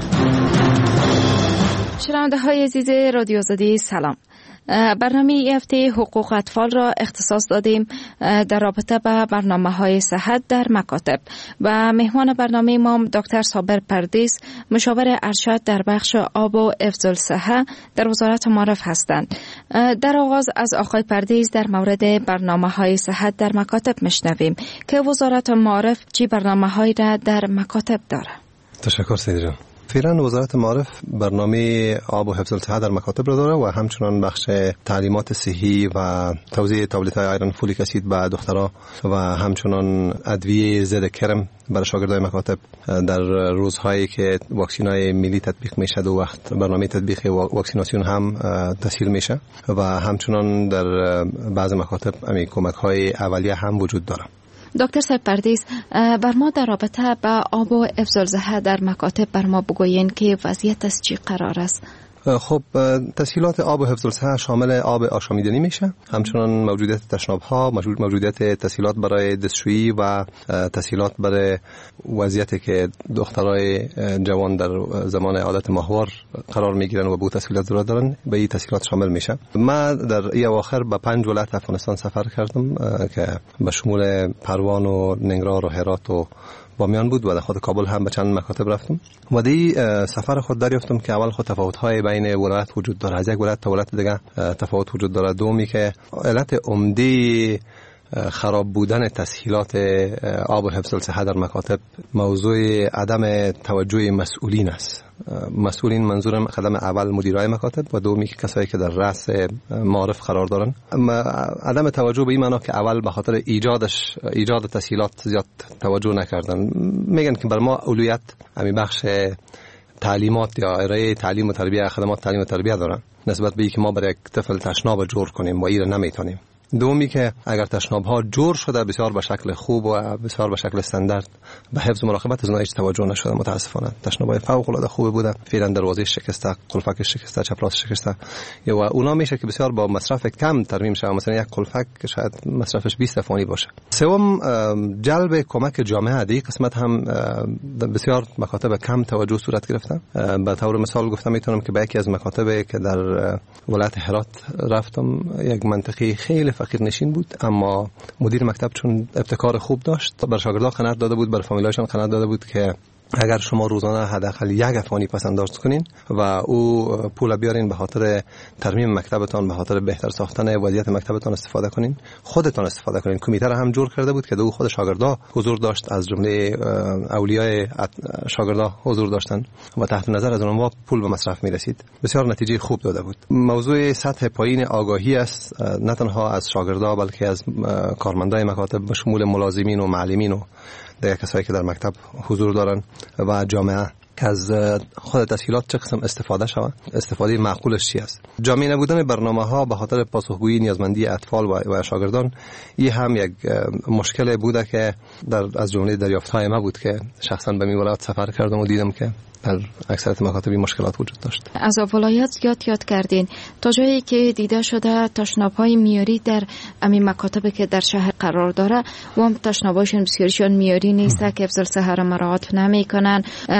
شنونده های عزیز رادیو آزادی سلام. برنامه این هفته حقوق اطفال را اختصاص دادیم در رابطه با برنامه‌های صحت در مکاتب و مهمان برنامه ما دکتر صابر پردیس، مشاور ارشد در بخش آب و حفظ الصحه در وزارت معارف هستند. در آغاز از آقای پردیس در مورد برنامه‌های صحت در مکاتب میشنویم که وزارت معارف چه برنامه‌هایی را در مکاتب دارد. تشکر سید جان. فعلا وزارت معارف برنامه آب و حفظ الصحه در مکاتب را داره و همچنان بخش تعلیمات صحی و توزیع تابلت‌های آیرن فولیک اسید به دخترها و همچنان ادویه ضد کرم برای شاگردای مکاتب در روزهایی که واکسینای ملی تطبیق میشه و وقت برنامه تطبیق واکسیناسیون هم تسهیل میشه و همچنان در بعض مکاتب همین کمک‌های اولیه هم وجود داره. دکتر صاحب پردیس، بر ما در رابطه با آب و حفظ الصحه در مکاتب بر ما بگوین که وضعیت از چی قرار است؟ خب تسهیلات آب و حفظ الصحه شامل آب آشامیدنی میشه، همچنان موجودیت تشناب‌ها، موجودیت تسهیلات برای دستشویی و تسهیلات برای وضعیتی که دخترای جوان در زمان عادت ماهوار قرار میگیرن و به تسهیلات ضرورت دارن، به این تسهیلات شامل میشه. ما در این اواخر به 5 ولایت افغانستان سفر کردم که به شمول پروان و ننگرهار و هرات و بامیان بود و در خود کابل هم به چند مکاتب رفتم و دی سفر خود دریافتم که اول خود تفاوت‌های بین ولایت وجود داره، از یک ولایت تا ولایت دیگه تفاوت وجود داره. دومی که علت عمده خراب بودن تسهیلات آب و حفظ الصحه در مکاتب موضوع عدم توجه مسئولین است. مسئولین منظورم قدم اول مدیرای مکاتب و دومی که کسایی که در رأس معارف قرار دارن. عدم توجه به این معنا که اول به خاطر ایجاد تسهیلات زیاد توجه نکردن. میگن که بر ما اولویت همین بخش تعلیمات یا ارائه تعلیم و تربیت، خدمات تعلیم و تربیت دارن نسبت به اینکه ما برای یک طفل تشناب جور کنیم و این نمیتونیم. دومی که اگر تشناب‌ها جور شده بسیار به شکل خوب و بسیار به شکل استاندارد به حفظ مراقبت از اونها هیچ توجه نشده. متاسفانه تشناب‌های فوق‌العاده خوب بوده، فعلا دروازه شکسته، قلفک شکسته، چپراست شکسته و اونا میشه که بسیار با مصرف کم ترمیم شده. مثلا یک قلفک که شاید مصرفش 20 افغانی باشه. سوم جلب کمک جامعه. دی قسمت هم بسیار مکاتب کم توجه صورت گرفته. به طور مثال گفتم میتونم که به یکی از مکاتب که در ولایت هرات رفتم، یک منطقه خیلی فقیر نشین بود، اما مدیر مکتب چون ابتکار خوب داشت بر شاگردان قناعت داده بود، بر فامیلایشان قناعت داده بود که اگر شما روزانه حداقل یک افغانی پس انداز کنین و او پول بیارین به خاطر ترمیم مکتبتان، به خاطر بهتر ساختن وضعیت مکتبتان استفاده کنین، خودتان استفاده کنین. کمیته را هم جور کرده بود که دو خود شاگردا حضور داشت، از جمله اولیای شاگردا حضور داشتند و تحت نظر از اونها پول به مصرف می رسید. بسیار نتیجه خوب داده بود. موضوع سطح پایین آگاهی است، نه تنها از شاگردا بلکه از کارمندای مکاتب به شمول ملازمین و معلمین و دیگر کسایی که در مکتب حضور دارن و جامعه که از خود تسهیلات چه قسم استفاده شود، استفاده معقولش چی است. جامع نبودن برنامه‌ها به خاطر پاسخگویی نیازمندی اطفال و شاگردان این هم یک مشکل بوده که از جمله دریافت‌های ما بود که شخصا به میولات سفر کردم و دیدم که در اکثریت مکاتبی مشکلات وجود داشت. از ولایت یاد کردین تا جایی که دیده شده تشناب‌های میاری در همین مکاتبی که در شهر قرار داره و هم تشناب‌هاشون بسیارشون میاری نیست که افضل صحه را مراعات نمی‌کنن،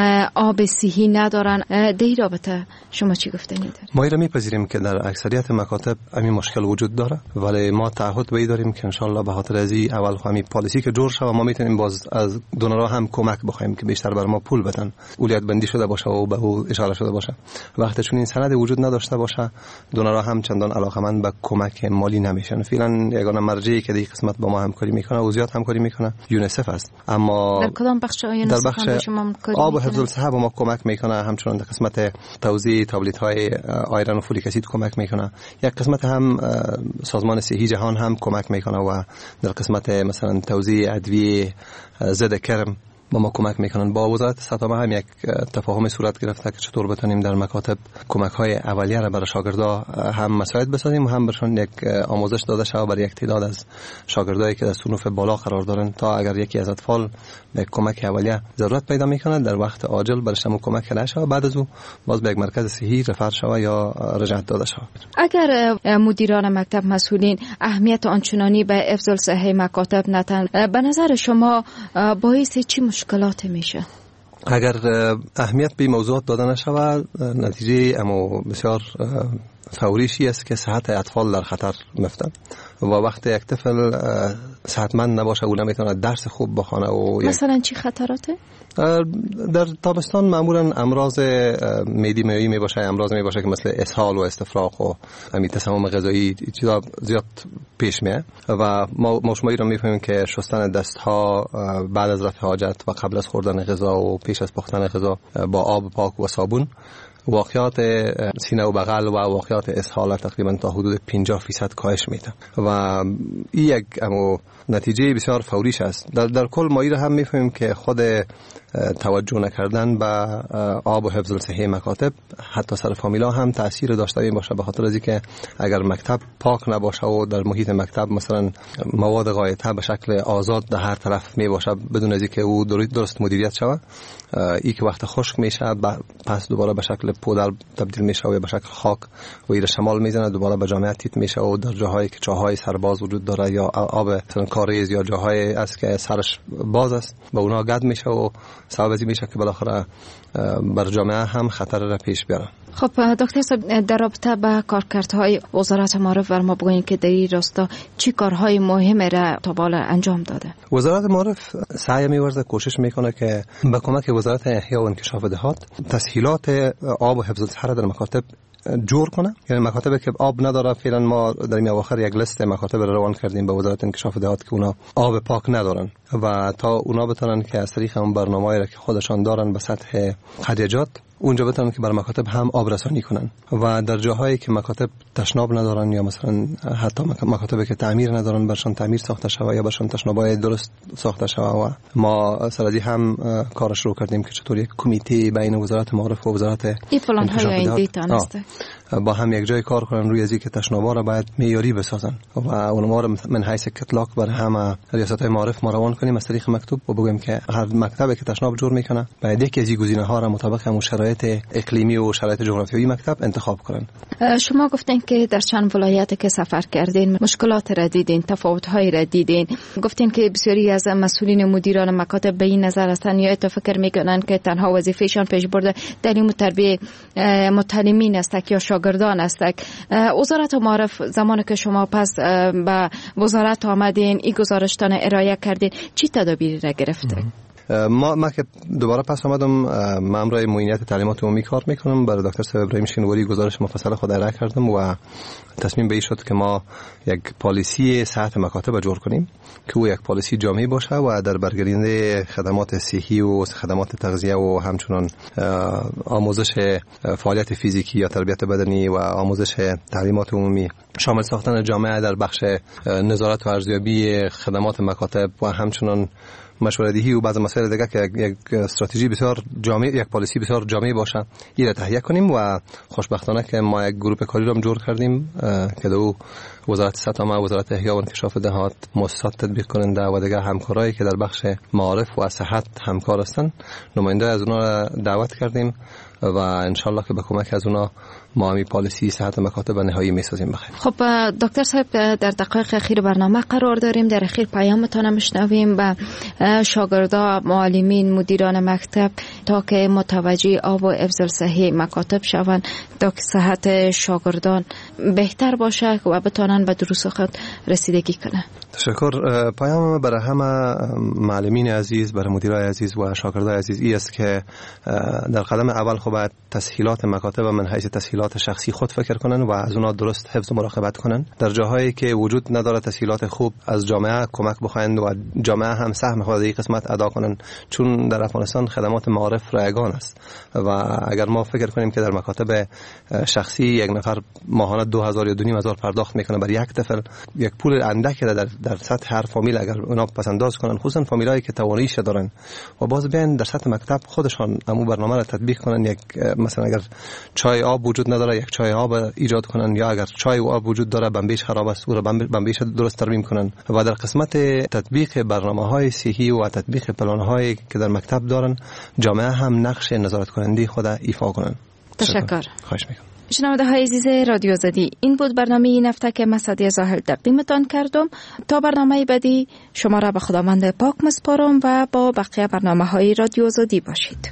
آب صحی ندارن. در این رابطه شما چی گفتنی دارید؟ ما ایرا میپذیریم که در اکثریت مکاتب همین مشکل وجود داره، ولی ما تعهد به داریم که ان شاء الله به خاطر از این اول همین پالیسی که جور شود ما میتونیم باز از دونرها هم کمک بخوایم که بیشتر بر ما پول بدن، اولیت بندی شده باشه و به او اشاره شده باشه. وقتی چون این سند وجود نداشته باشه دونرها هم چندان علاقمند به کمک مالی نمیشن. فعلا یگانه مرجعی که در قسمت با ما همکاری میکنه و زیاد همکاری میکنه یونیسف است. اما در کدام بخش در بخش آب و حفظ الصحه با ما کمک میکنه، همچنان در قسمت توزیع تابلت های آیرن و فولیک اسید کمک میکنه. یک قسمت هم سازمان صحی جهان هم کمک میکنه و در قسمت مثلا توزیع ادویه ضد کرم با ما کمک میکنن. با وزارت سطح هم یک تفاهم صورت گرفته که چطور بتونیم در مکاتب کمک های اولیه را برای شاگردا هم مساعد بسازیم و هم برشون یک آموزش داده شود برای یک تعداد از شاگردایی که در صنوف بالا قرار دارن تا اگر یکی از اطفال به کمک اولیه ضرورت پیدا میکنه در وقت عاجل برشون کمک نشه، بعد از او باز به یک مرکز صحی رفر شود یا رجعت داده شود. اگر مدیران مکتب مسئولین اهمیت آنچنانی به حفظ الصحه مکاتب ندن، به نظر شما باعث چی مشکلات میشه؟ اگر اهمیت به موضوعات داده نشود نتیجه اما بسیار فوریشی است که صحت اطفال در خطر میفتن و وقتی یک طفل صحتمند نباشه او نمیتونه درس خوب بخونه و مثلا چی خطراته؟ در تابستان معمولا امراض معدی معوی میباشه، امراض میباشه که مثل اسهال و استفراغ و همین تسمم غذایی چیزا زیاد پیش میاد و ما شما رو میفهمیم که شستن دست ها بعد از رفع حاجت و قبل از خوردن غذا و پیش از پختن غذا با آب پاک و صابون واقعات سینه و بغل و واقعات اسهال تقریبا تا حدود 50% کاهش میده و این یک نتیجه بسیار فوریش است. در کل ما هم میفهمیم که خود توجه نکردن به آب و حفظ الصحه مکاتب حتی سر فامیلا هم تأثیر داشته میباشه، به خاطر از اینکه اگر مکتب پاک نباشه و در محیط مکتب مثلا مواد غایطه به شکل آزاد در هر طرف میباشه بدون از اینکه او درست مدیریت شود، این که وقت خشک میشه پس دوباره به شکل پودر تبدیل میشه و به شکل خاک و ایره شمال میزنه، دوباره به جامعه تیت میشه و در جاهایی که چاهای سرباز وجود داره یا آب مثلا کاریز یا جاهای است که سرش باز است به اونها گد میشه و سبب از این میشه که بالاخره بر جامعه هم خطر را پیش بیاره. خب دکتر صاحب در رابطه با کارکردهای وزارت معارف ما بگوین که در این راستا چی کارهای مهم را تا بالا انجام داده؟ وزارت معارف سعی می‌ورزه کوشش میکنه که با کمک وزارت احیا و انکشاف دهات تسهیلات آب و حفظ الصحه در مکاتب جور کنه. یعنی مکاتبی که آب نداره فعلا ما در این اواخر یک لیست مکاتب رو روان کردیم به وزارت انکشاف دهات که اونا آب پاک ندارن و تا اونا بتونن که از طریق اون برنامه‌ای را که خودشان دارن به سطح قریجات اونجا بتونن که بر مکاتب هم آب رسانی کنن و در جاهایی که مکاتب تشناب ندارن یا مثلا حتی مکاتبی که تعمیر ندارن برشان تعمیر ساخته شود یا برشان تشنابای درست ساخته شود و ما سرادی هم کارش رو کردیم که چطور یک کمیته بین وزارت معارف و وزارت انکشاف دهات با هم یک جای کار کنن روی ازی که تشنابا را باید معیاری بسازن و اونها را من حیث کتلاک بر همه ریاست‌های معارف ما روان کنیم از طریق مکتوب و بگیم که هر مکتبی که تشناب جور میکنه باید یکی از این گزینه‌ها را مطابق همون شرایط اقلیمی و شرایط جغرافیایی مکتب انتخاب کنن. شما گفتین که در چند ولایت که سفر کردین مشکلات را دیدین، تفاوت‌های را دیدین. گفتین که بسیاری از مسئولین مدیران مکاتب به این نظر هستند یا فکر میکنن که تنها وظیفهشان پیشبرد تعلیم و تربیت متعلمین است یا شاگردان است. وزارت معارف زمانی که شما پس به وزارت آمدین این گزارشتان ارائه کردین چی تدابیری را گرفتین؟ ما که دوباره پس آمدم مامورای معینیت تعلیمات عمومی کار میکنم. برای دکتر صاحب ابراهیم شینواری گزارش مفصل خود ارائه کردم و تصمیم به این شد که ما یک پالیسی صحت مکاتب جور کنیم که او یک پالیسی جامعی باشه و در برگرینده خدمات صحی و خدمات تغذیه و همچنان آموزش فعالیت فیزیکی یا تربیت بدنی و آموزش تعلیمات عمومی شامل ساختن جامعه در بخش نظارت و ارزیابی خدمات مکاتب و همچنان مشوره‌دهی و بعض مسائل دیگه که یک استراتژی بسیار جامع، یک پالیسی بسیار جامع باشه این را تهیه کنیم و خوشبختانه که ما یک گروه کاری را جور کردیم که دو وزارت سطامه، وزارت احیا و انکشاف دهات، مؤسسات تطبیق کننده و دیگه همکارایی که در بخش معارف و صحت همکار هستند نماینده از اونها را دعوت کردیم و انشالله که به کمک از اونا ما همی پالیسی صحت مکاتب نهایی میسازیم. بخیر. خب دکتر صاحب در دقایق اخیر برنامه قرار داریم، در اخیر پیامتان میشنویم به شاگردا، معلمین، مدیران مکتب تا که متوجه آب و حفظ صحی مکاتب شوند تا که صحت شاگردان بهتر باشه و بتونن به دروس خود رسیدگی کنند. تشکر. پیام برای همه معلمین عزیز، برای مدیرای عزیز و شاگردای عزیز این است که در قدم اول خب باید تسهیلات مکاتب من حیث تسهیلات شخصی خود فکر کنن و از اونا درست حفظ و مراقبت کنن. در جاهایی که وجود نداره تسهیلات خوب از جامعه کمک بخواهند و جامعه هم سهم خود در این قسمت ادا کنن، چون در افغانستان خدمات معارف رایگان است و اگر ما فکر کنیم که در مکاتب شخصی یک نفر ماهانه 2000 یا 2500 پرداخت میکنه برای یک طفل، یک پول اندکی در سطح هر فامیل اگر اونا پس انداز کنن، خصوصا فامیلایی که تواناییش دارن و باز بیان در سطح مکتب خودشان همون برنامه را تطبیق کنن، یک مثلا اگر چای آب وجود نداره یک چای آب ایجاد کنن یا اگر چای و آب وجود داره بمبیش خراب است او را بمبیش درست ترمیم کنن و در قسمت تطبیق برنامه‌های صحی و تطبیق پلان‌هایی که در مکتب دارن جامعه هم نقش نظارت کننده خود ایفا کنن. تشکر. خواهش میکنم. شنونده های عزیز رادیو آزادی، این بود برنامه این هفته که من سعدیه زاهل تقدیمتان کردم. تا برنامه بعدی شما را به خداوند پاک مسپارم و با بقیه برنامه های رادیو آزادی باشید.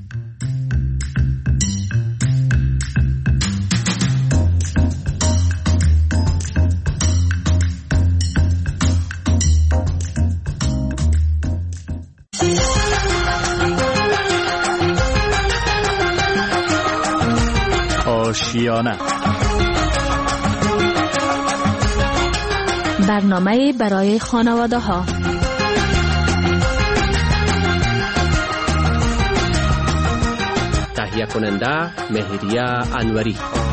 آشیانه، برنامه برای خانواده ها. تهیه کننده مهریه انوری.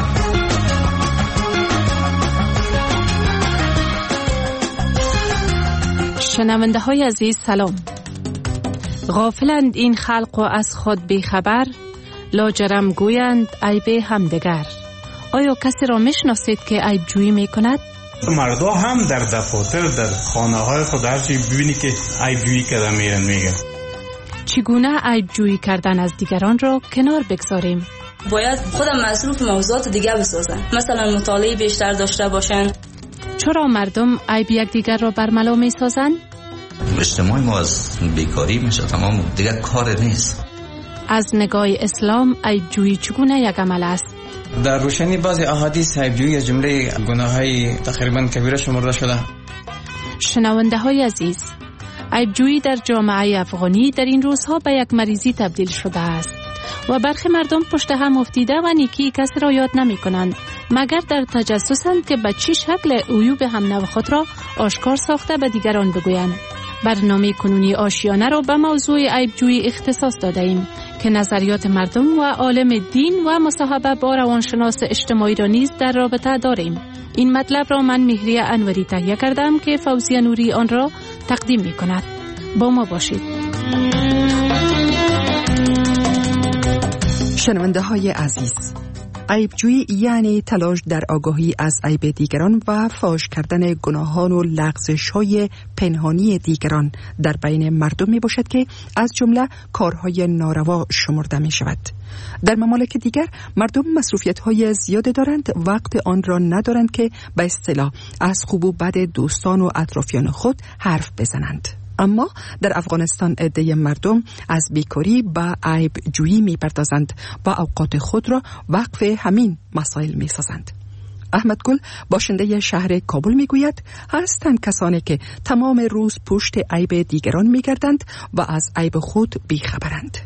شنونده های عزیز سلام. غافلند این خلق و از خود بیخبر، لاجرم گویند عیب همدیگر. آیا کسی را میشناسید که عیب جویی میکند؟ مردا هم در دفاتر در خانه های خود هرچی ببینی که عیب جویی کردن میگن. چگونه عیب جویی کردن از دیگران را کنار بگذاریم؟ باید خودم مصروف موضوعات دیگه بسازن، مثلا مطالعه بیشتر داشته باشن. چرا مردم عیب یکدیگر را برملا میسازند؟ اجتماع ما از بیکاری میشه تمام، دیگه کار نیست. از نگاه اسلام عیب‌جویی چگونه یک عمل است؟ در روشنی بعضی احادیث عیب‌جویی از جمله گناه‌های تقریباً کبیره شمرده شده. شنونده های عزیز، عیب‌جویی در جامعه افغانی در این روزها به یک مریضی تبدیل شده است و برخی مردم پشت هم افتیده و نیکی کسی را یاد نمی کنند مگر در تجسسند که به چه شکل عیوب هم‌نوع خود را آشکار ساخته به دیگران بگویند. برنامه کنونی آشیانه را به موضوع عیب‌جویی اختصاص داده ایم که نظریات مردم و عالم دین و مصاحبه با روانشناس اجتماعی را نیز در رابطه داریم. این مطلب را من مهریه انوری تهیه کردم که فوزیه نوری آن را تقدیم می کند. با ما باشید. شنونده های عزیز، عیبجویی یعنی تلاش در آگاهی از عیب دیگران و فاش کردن گناهان و لغزش‌های پنهانی دیگران در بین مردم می باشد که از جمله کارهای ناروا شمرده می شود. در ممالک دیگر مردم مصروفیت‌های زیاد دارند، وقت آن را ندارند که به اصطلاح از خوب و بد دوستان و اطرافیان خود حرف بزنند. اما در افغانستان عده مردم از بیکاری به عیب جویی می پردازند و اوقات خود را وقف همین مسائل می سازند. احمد گل باشنده شهر کابل می گوید هستند کسانی که تمام روز پشت عیب دیگران می گردند و از عیب خود بیخبرند.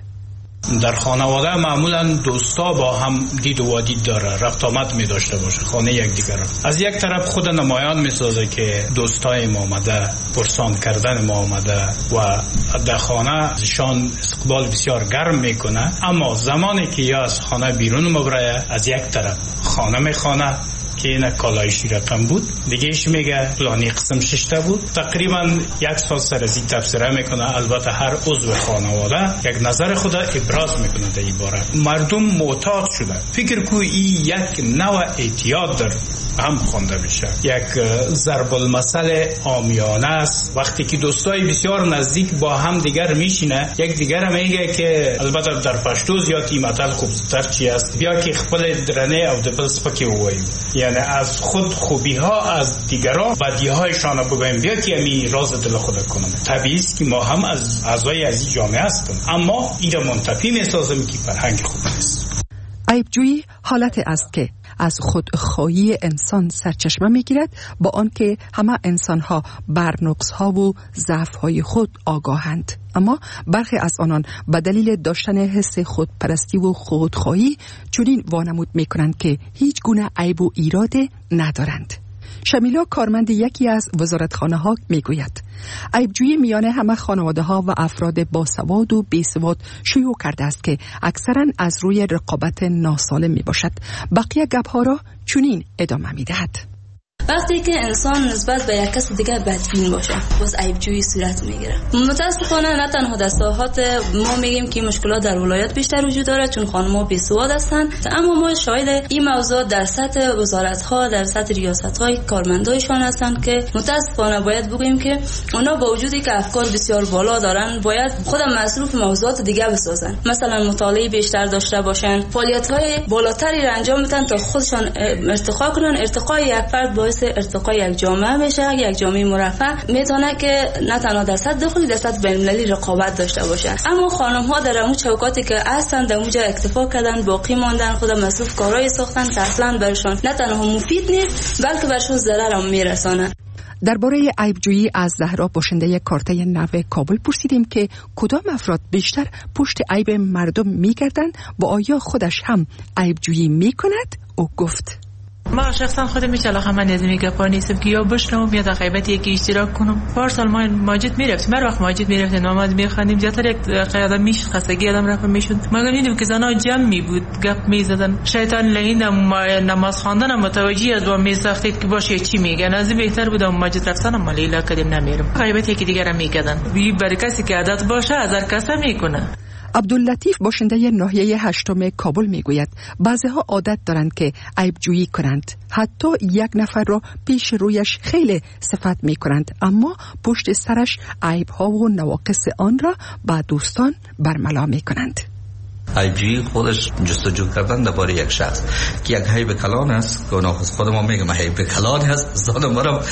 در خانواده معمولا دوستا با هم دید و وادید داره، رفت آمد می داشته باشه خانه یکدیگر. از یک طرف خود نمایان می سازه که دوستای ما آمده، پرسان کردن ما آمده و در خانه شان استقبال بسیار گرم میکنه، اما زمانی که یا از خانه بیرون مبره از یک طرف خانه میخوانه که این کالایشی رقم بود، دیگه ایش میگه فلانی قسم ششته بود. تقریبا یک سال سر از این تفسیره میکنه. البته هر عضو خانواده یک نظر خود ابراز میکنه در این باره. مردم معتاد شده. فکر کو این یک نوع اعتیاد در هم خوانده میشه، یک ضرب المثل عامیانه است. وقتی که دوستای بسیار نزدیک با هم دیگر میشینه، یک دیگر میگه که البته در پشتو زیاد مثل خوبتر چی است، بیا که خپل درنه او د بل سپکی وایو، یعنی از خود خوبی ها از دیگران بدی هایشان بگویم، بیا که امی راز دل خود کنم. طبیعی است که ما هم از اعضای از این جامعه هستیم، اما این را منتفی میسازم که فرهنگ خوب نیست. عیبجویی حالت است که از خودخواهی انسان سرچشمه میگیرد، با آنکه همه انسانها بر نقصها و ضعفهای خود آگاهند، اما برخی از آنان به دلیل داشتن حس خودپرستی و خودخواهی چنین وانمود میکنند که هیچ گونه عیب و ایراد ندارند. شمیلا کارمند یکی از وزارتخانه ها میگوید عیبجویی میان همه خانواده ها و افراد باسواد و بیسواد شیوع کرده است که اکثرا از روی رقابت ناسالم می باشد. بقیه گپ ها را چنین ادامه می دهد. وقتی که انسان نسبت به یک کس دیگر بدبین باشه، باز عیبجویی صورت میگیره. متاسفانه نه تنها در ساحات ما میگیم که مشکلات در ولایت بیشتر وجود داره چون خانم‌ها بیسواد هستند، اما ما شاهد این موضوع در سطح وزارت‌ها، در سطح ریاست‌های کارمندایشان هستند که متاسفانه باید بگوییم که اونا با وجودی که افکار بسیار بالا دارن، باید خودم مصروف موضوعات دیگه بسازن. مثلا مطالعه بیشتر داشته باشن، فعالیت‌های بالاتری را انجام بدن تا خودشان ارتقا کنن. ارتقای یک فرد باعث ارتقای یک جامعه میشه. یک جامعه مرفه میتونه که نه تنها در سطح داخلی، در سطح بین‌المللی رقابت داشته باشه. اما خانم ها در اون چوکاتی که هستن در اونجا اکتفا کردن، باقی ماندن، خود مصروف کارهای ساختن که اصلا برشان نه تنها مفید نیست بلکه برشون ضرر هم میرسانه. درباره عیبجویی از زهرا باشنده کارته نو کابل پرسیدیم که کدام افراد بیشتر پشت عیب مردم میگردند و آیا خودش هم عیبجویی میکند؟ او گفت ما شخصا خودم هیچ علاقه من از میگپا نیستم که یا بشنوم یا در غیبت یکی اشتراک کنم. پارسال ما ماجد میرفتیم، هر وقت ماجد میرفتیم نماز میخوندیم، زیادتر یک قیادم میشد، خستگی آدم رفت میشد. ما دیدیم که زنا جمع می بود گپ میزدن، شیطان لعین نماز خواندن متوجی از با میساختید که باشه چی میگن. از بهتر بود ماجد رفتن ما لیلا کدیم نمیرم، غیبت یکی دیگر میگدن. بی برای کسی که عادت باشه از هر کس میکنه. عبداللطیف باشنده ناحیه 8 کابل میگوید بعضی‌ها عادت دارند که عیبجویی کنند، حتی یک نفر را پیش رویش خیلی صفت میکنند، اما پشت سرش عیب‌ها و نواقص آن را با دوستان برملا میکنند. عیبجویی خودش جستجو کردن درباره یک شخص که یک عیب کلان است، که خود ما میگم عیب کلان است، زاد مرا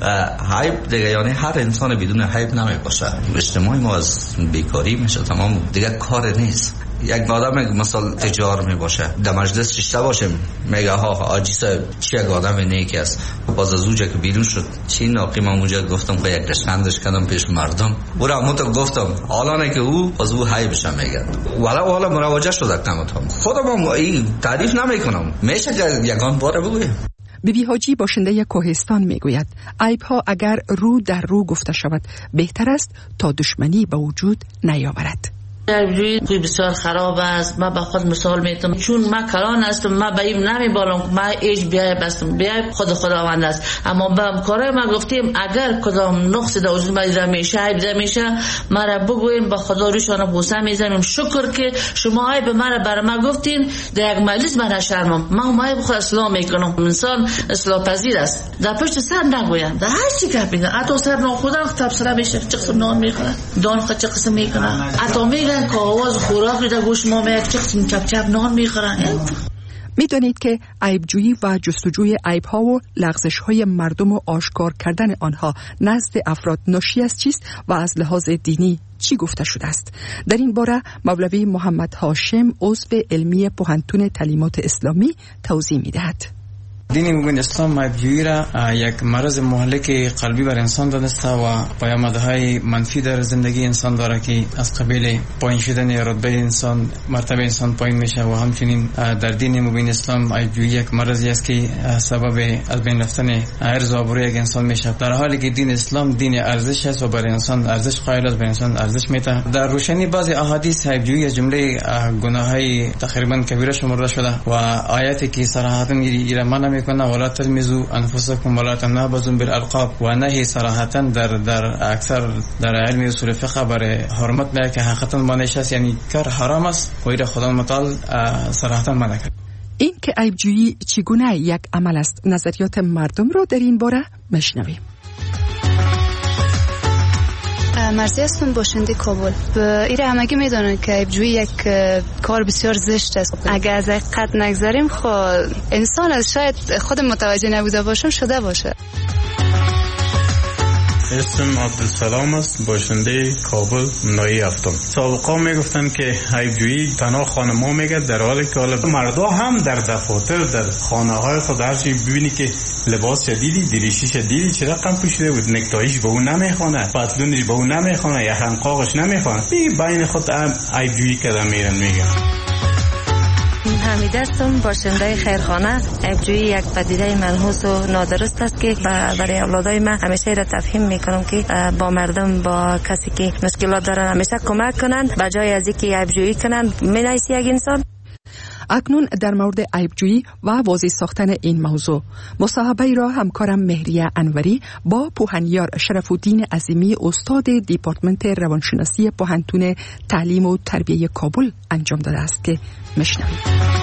عیب دیگه، یعنی هر انسان بدون عیب نمی باشه. اجتماع ما از بیکاری میشه تمام، دیگه کار نیست. یک آدم مثلا تجار می باشه، در مجلس ششته باشیم میگه ها آجی صاحب چی یک آدم نیکی است. باز از اونجا که بیرون شد چی ناقی من اونجا گفتم که یک رشندش کردم پیش مردم، او را همونطور گفتم حالا که او از او حیبش میگه، حالا مراجعه شده کمتام خودم این تعریف نمی کنم، میشه یکان باره بگویم. بیبی حاجی باشنده کوهستان میگوید عیب‌ها اگر رو در رو گفته شود بهتر است تا دشمنی به وجود نیاورد. عیبجویی کوی بسیار خراب است. من به خود مثال میتونم، چون من کلان هستم، من به این نمیبالم که من ایج بیایب هستم، بیایب خود خداوند است. اما به همکارای ما گفتیم اگر کدام نقص در وجود من دیده میشه، عیب دیده میشه، مرا بگوین، به خدا روشان بوسه میزنیم، شکر که شما عیب مرا بر ما گفتین، در یک مجلس من نشرمم، من عیب خود اصلاح میکنم. انسان اصلاح پذیر است، در پشت سر نگویم، در هر چی که بگن، حتی سر ناخودن تبصره میشه، چه قسم نان میخورن، دان خود چه قسم میکنن، حتی میگن که آواز خوراک در گوش ما میاد، چه قسم چپ چپ نان میخورن. میدانید که عیبجویی و جستجوی عیب‌ها و لغزش‌های مردم و آشکار کردن آنها نزد افراد ناشی از چیست و از لحاظ دینی چی گفته شده است؟ در این باره مولوی محمد هاشم عضو علمی پوهنتون تعلیمات اسلامی توضیح می‌دهد. دین مبین اسلام عیبجویی را یک مرض مهلک قلبی بر انسان دانسته و پیامدهای منفی در زندگی انسان داره که از قبیل پایین شدن رتبه انسان، مرتبه انسان پایین میشه و همچنین در دین مبین اسلام عیبجویی یک مرضی است که سبب از بین رفتن عرض و آبروی یک انسان میشه، در حالی که دین اسلام دین ارزش است و بر انسان ارزش قائل است، بر انسان ارزش میده. در روشنی بعضی احادیث عیبجویی از جمله گناههای تقریبا کبیره شمرده شده و آیاتی که صراحتا ایرمان میکنه ولا تلمزوا انفسکم ولا تنابزوا بالالقاب و نهی صراحتا در اکثر در علم اصول فقه برای حرمت میگه که حقیقتا معنیش است یعنی کار حرام است و این خدا متعال صراحتا منع کرد. این که عیبجویی چگونه یک عمل است، نظریات مردم رو در این باره میشنویم. مرزی هستم، باشنده کابل. ایره همگی میدونن که عیبجویی یک کار بسیار زشت است. اگر از حقیقت نگذاریم خب انسان از شاید خود متوجه نبوده باشم شده باشه. اسم عبدالسلام است، باشنده کابل نایی هفتم. سابقا میگفتن که عیبجویی تنها خانم‌ها میگه، در حالی که مردا هم در دفاتر در خانه های خود هرچی ببینی که لباس شدیدی، دریشی شدیدی چه رقم پوشیده بود، نکتایش به اون نمیخونه، پتلونش به اون نمیخونه، یا خنقاقش نمیخونه، بین خود عیبجویی کردن میرن. میگن حمیده هستم، باشنده خیرخانه. عیبجویی یک پدیده منحوس و نادرست است که برای اولادای من همیشه را تفهیم میکنم که با مردم، با کسی که مشکلات دارن همیشه کمک کنن به جای از اینکه عیبجویی کنن. مینایسی یک انسان. اکنون در مورد عیبجویی و واضح ساختن این موضوع مصاحبه را همکارم مهریه انوری با پوهنیار شرف‌الدین عظیمی استاد دیپارتمنت روانشناسی پوهنتون تعلیم و تربیه کابل انجام داده است که میشنوید.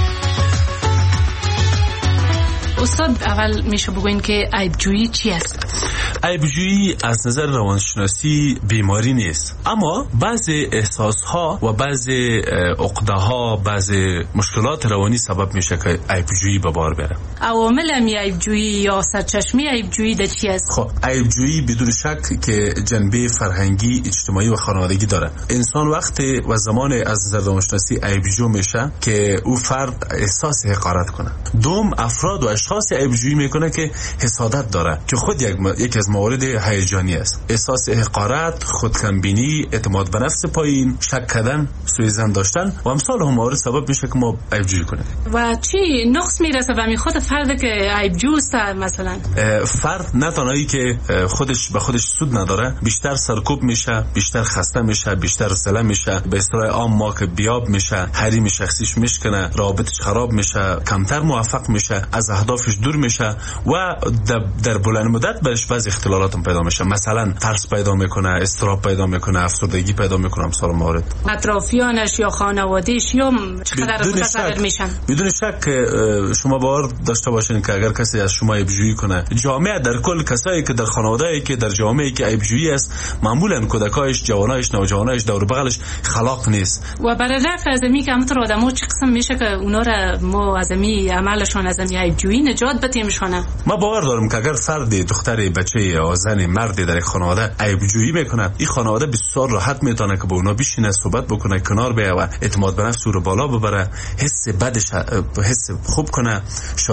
استاد، اول میشه بگوین که عیبجویی چی است؟ عیبجویی از نظر روانشناسی بیماری نیست، اما بعضی احساسها و بعضی عقده‌ها، بعضی مشکلات روانی سبب میشه که عیبجویی به بار بره. عوامل عیبجویی یا سرچشمه عیبجویی در چی است؟ خب عیبجویی بدون شک که جنبه فرهنگی، اجتماعی و خانوادگی داره. انسان وقتی و زمان از نظر روانشناسی عیبجو میشه که او فرد احساس حقارت کنه. دوم، افراد و اشخاص عیبجویی میکنه که حسادت داره که خود یک از موارد هیجانی است. احساس حقارت، خودکمبینی، اعتماد به نفس پایین، شک کردن، سوءظن داشتن و امثال هم موارد سبب میشه که ما عیبجویی کنیم. و چی نقص میرسه به خود فرد که عیبجوست؟ مثلا فرد نه تنهایی که خودش به خودش سود نداره، بیشتر سرکوب میشه، بیشتر خسته میشه، بیشتر زله میشه، به اصطلاح عام ما که بیاب میشه، حریم شخصیش میشکنه، رابطش خراب میشه، کمتر موفق میشه، از اهدافش دور میشه و در بلند مدت بهش بعضی اختلالات پیدا میشه. مثلا ترس پیدا میکنه، اضطراب پیدا میکنه، افسردگی پیدا میکنه. مثلا موارد اطرافیانش یا خانواده‌اش یا چقدر متضرر میشن. بدون شک شما باور داشته باشین که اگر کسی از شما عیبجویی کنه، جامعه در کل کسایی که در خانواده‌ای که در جامعه‌ای که عیبجویی است، معمولا کودکایش، جوانایش، نوجوانایش دور بغلش خلاق نیست. و برای رفع از می که همونطور آدم‌ها چه قسم میشه که اونا را ما از می عملشون از می عیبجویی نجات بدیمشونه؟ ما باور دارم که اگر فرد، دختری، بچه یا زن، مردی در خانواده عیبجویی میکنه، این خانواده بسیار راحت میتونه که با اونا بشینه، صحبت بکنه، کنار بیاد و اعتماد به نفس رو بالا ببره، حس بدش حس خوب کنه، شادی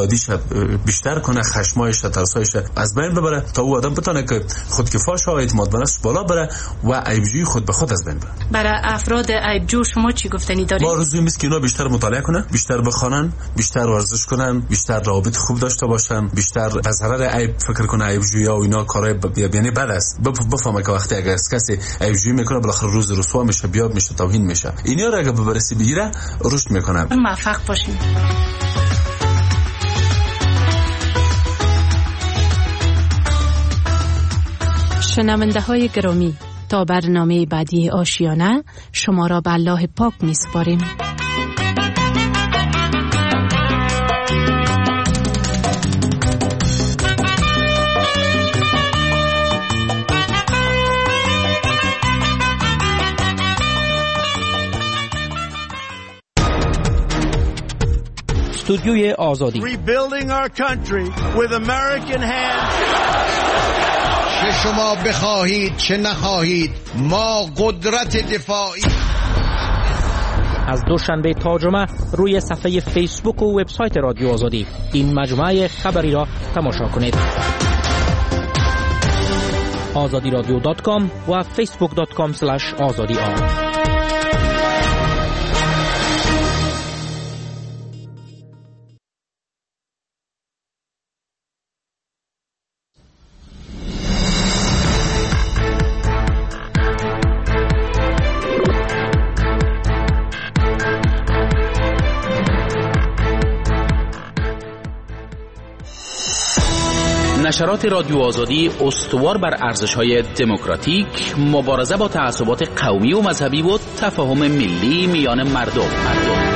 آزادیش بیشتر کنه، خشمایش ترسایش از بین ببره تا او آدم بتونه که خودکفاش و اعتماد به نفس بالا بره و عیبجویی خود به خود از بین بره. برای افراد عیبجو شما چی گفتنی دارید؟ ما آرزویم است که اینا بیشتر مطالعه کنن، بیشتر بخونن، بیشتر ورزش کنن، بیشتر روابط خوب داشته باشن، بیشتر از ضرر عیب فکر کنه. عیبجویی و اینا کارهای یعنی بد است. بفهمه که وقتی اگر کسی عیبجویی میکنه بالاخره روز رسوا میشه، بیاد میشه، توهین میشه. اینا رو اگه بررسی بگیره رشد میکنه. موفق باشین. شنونده های گرامی، تا برنامه بعدی آشیانه شما را به الله پاک میسپاریم. استودیوی آزادی. Rebuilding our country with American hands. چه شما بخواهید چه نخواهید ما قدرت دفاعی. از دوشنبه تا جمعه روی صفحه فیسبوک و وبسایت رادیو آزادی این مجموعه خبری را تماشا کنید. azadiradio.com و facebook.com/azadi. نشرات رادیو آزادی استوار بر ارزش‌های دموکراتیک، مبارزه با تعصبات قومی و مذهبی و تفاهم ملی میان مردم.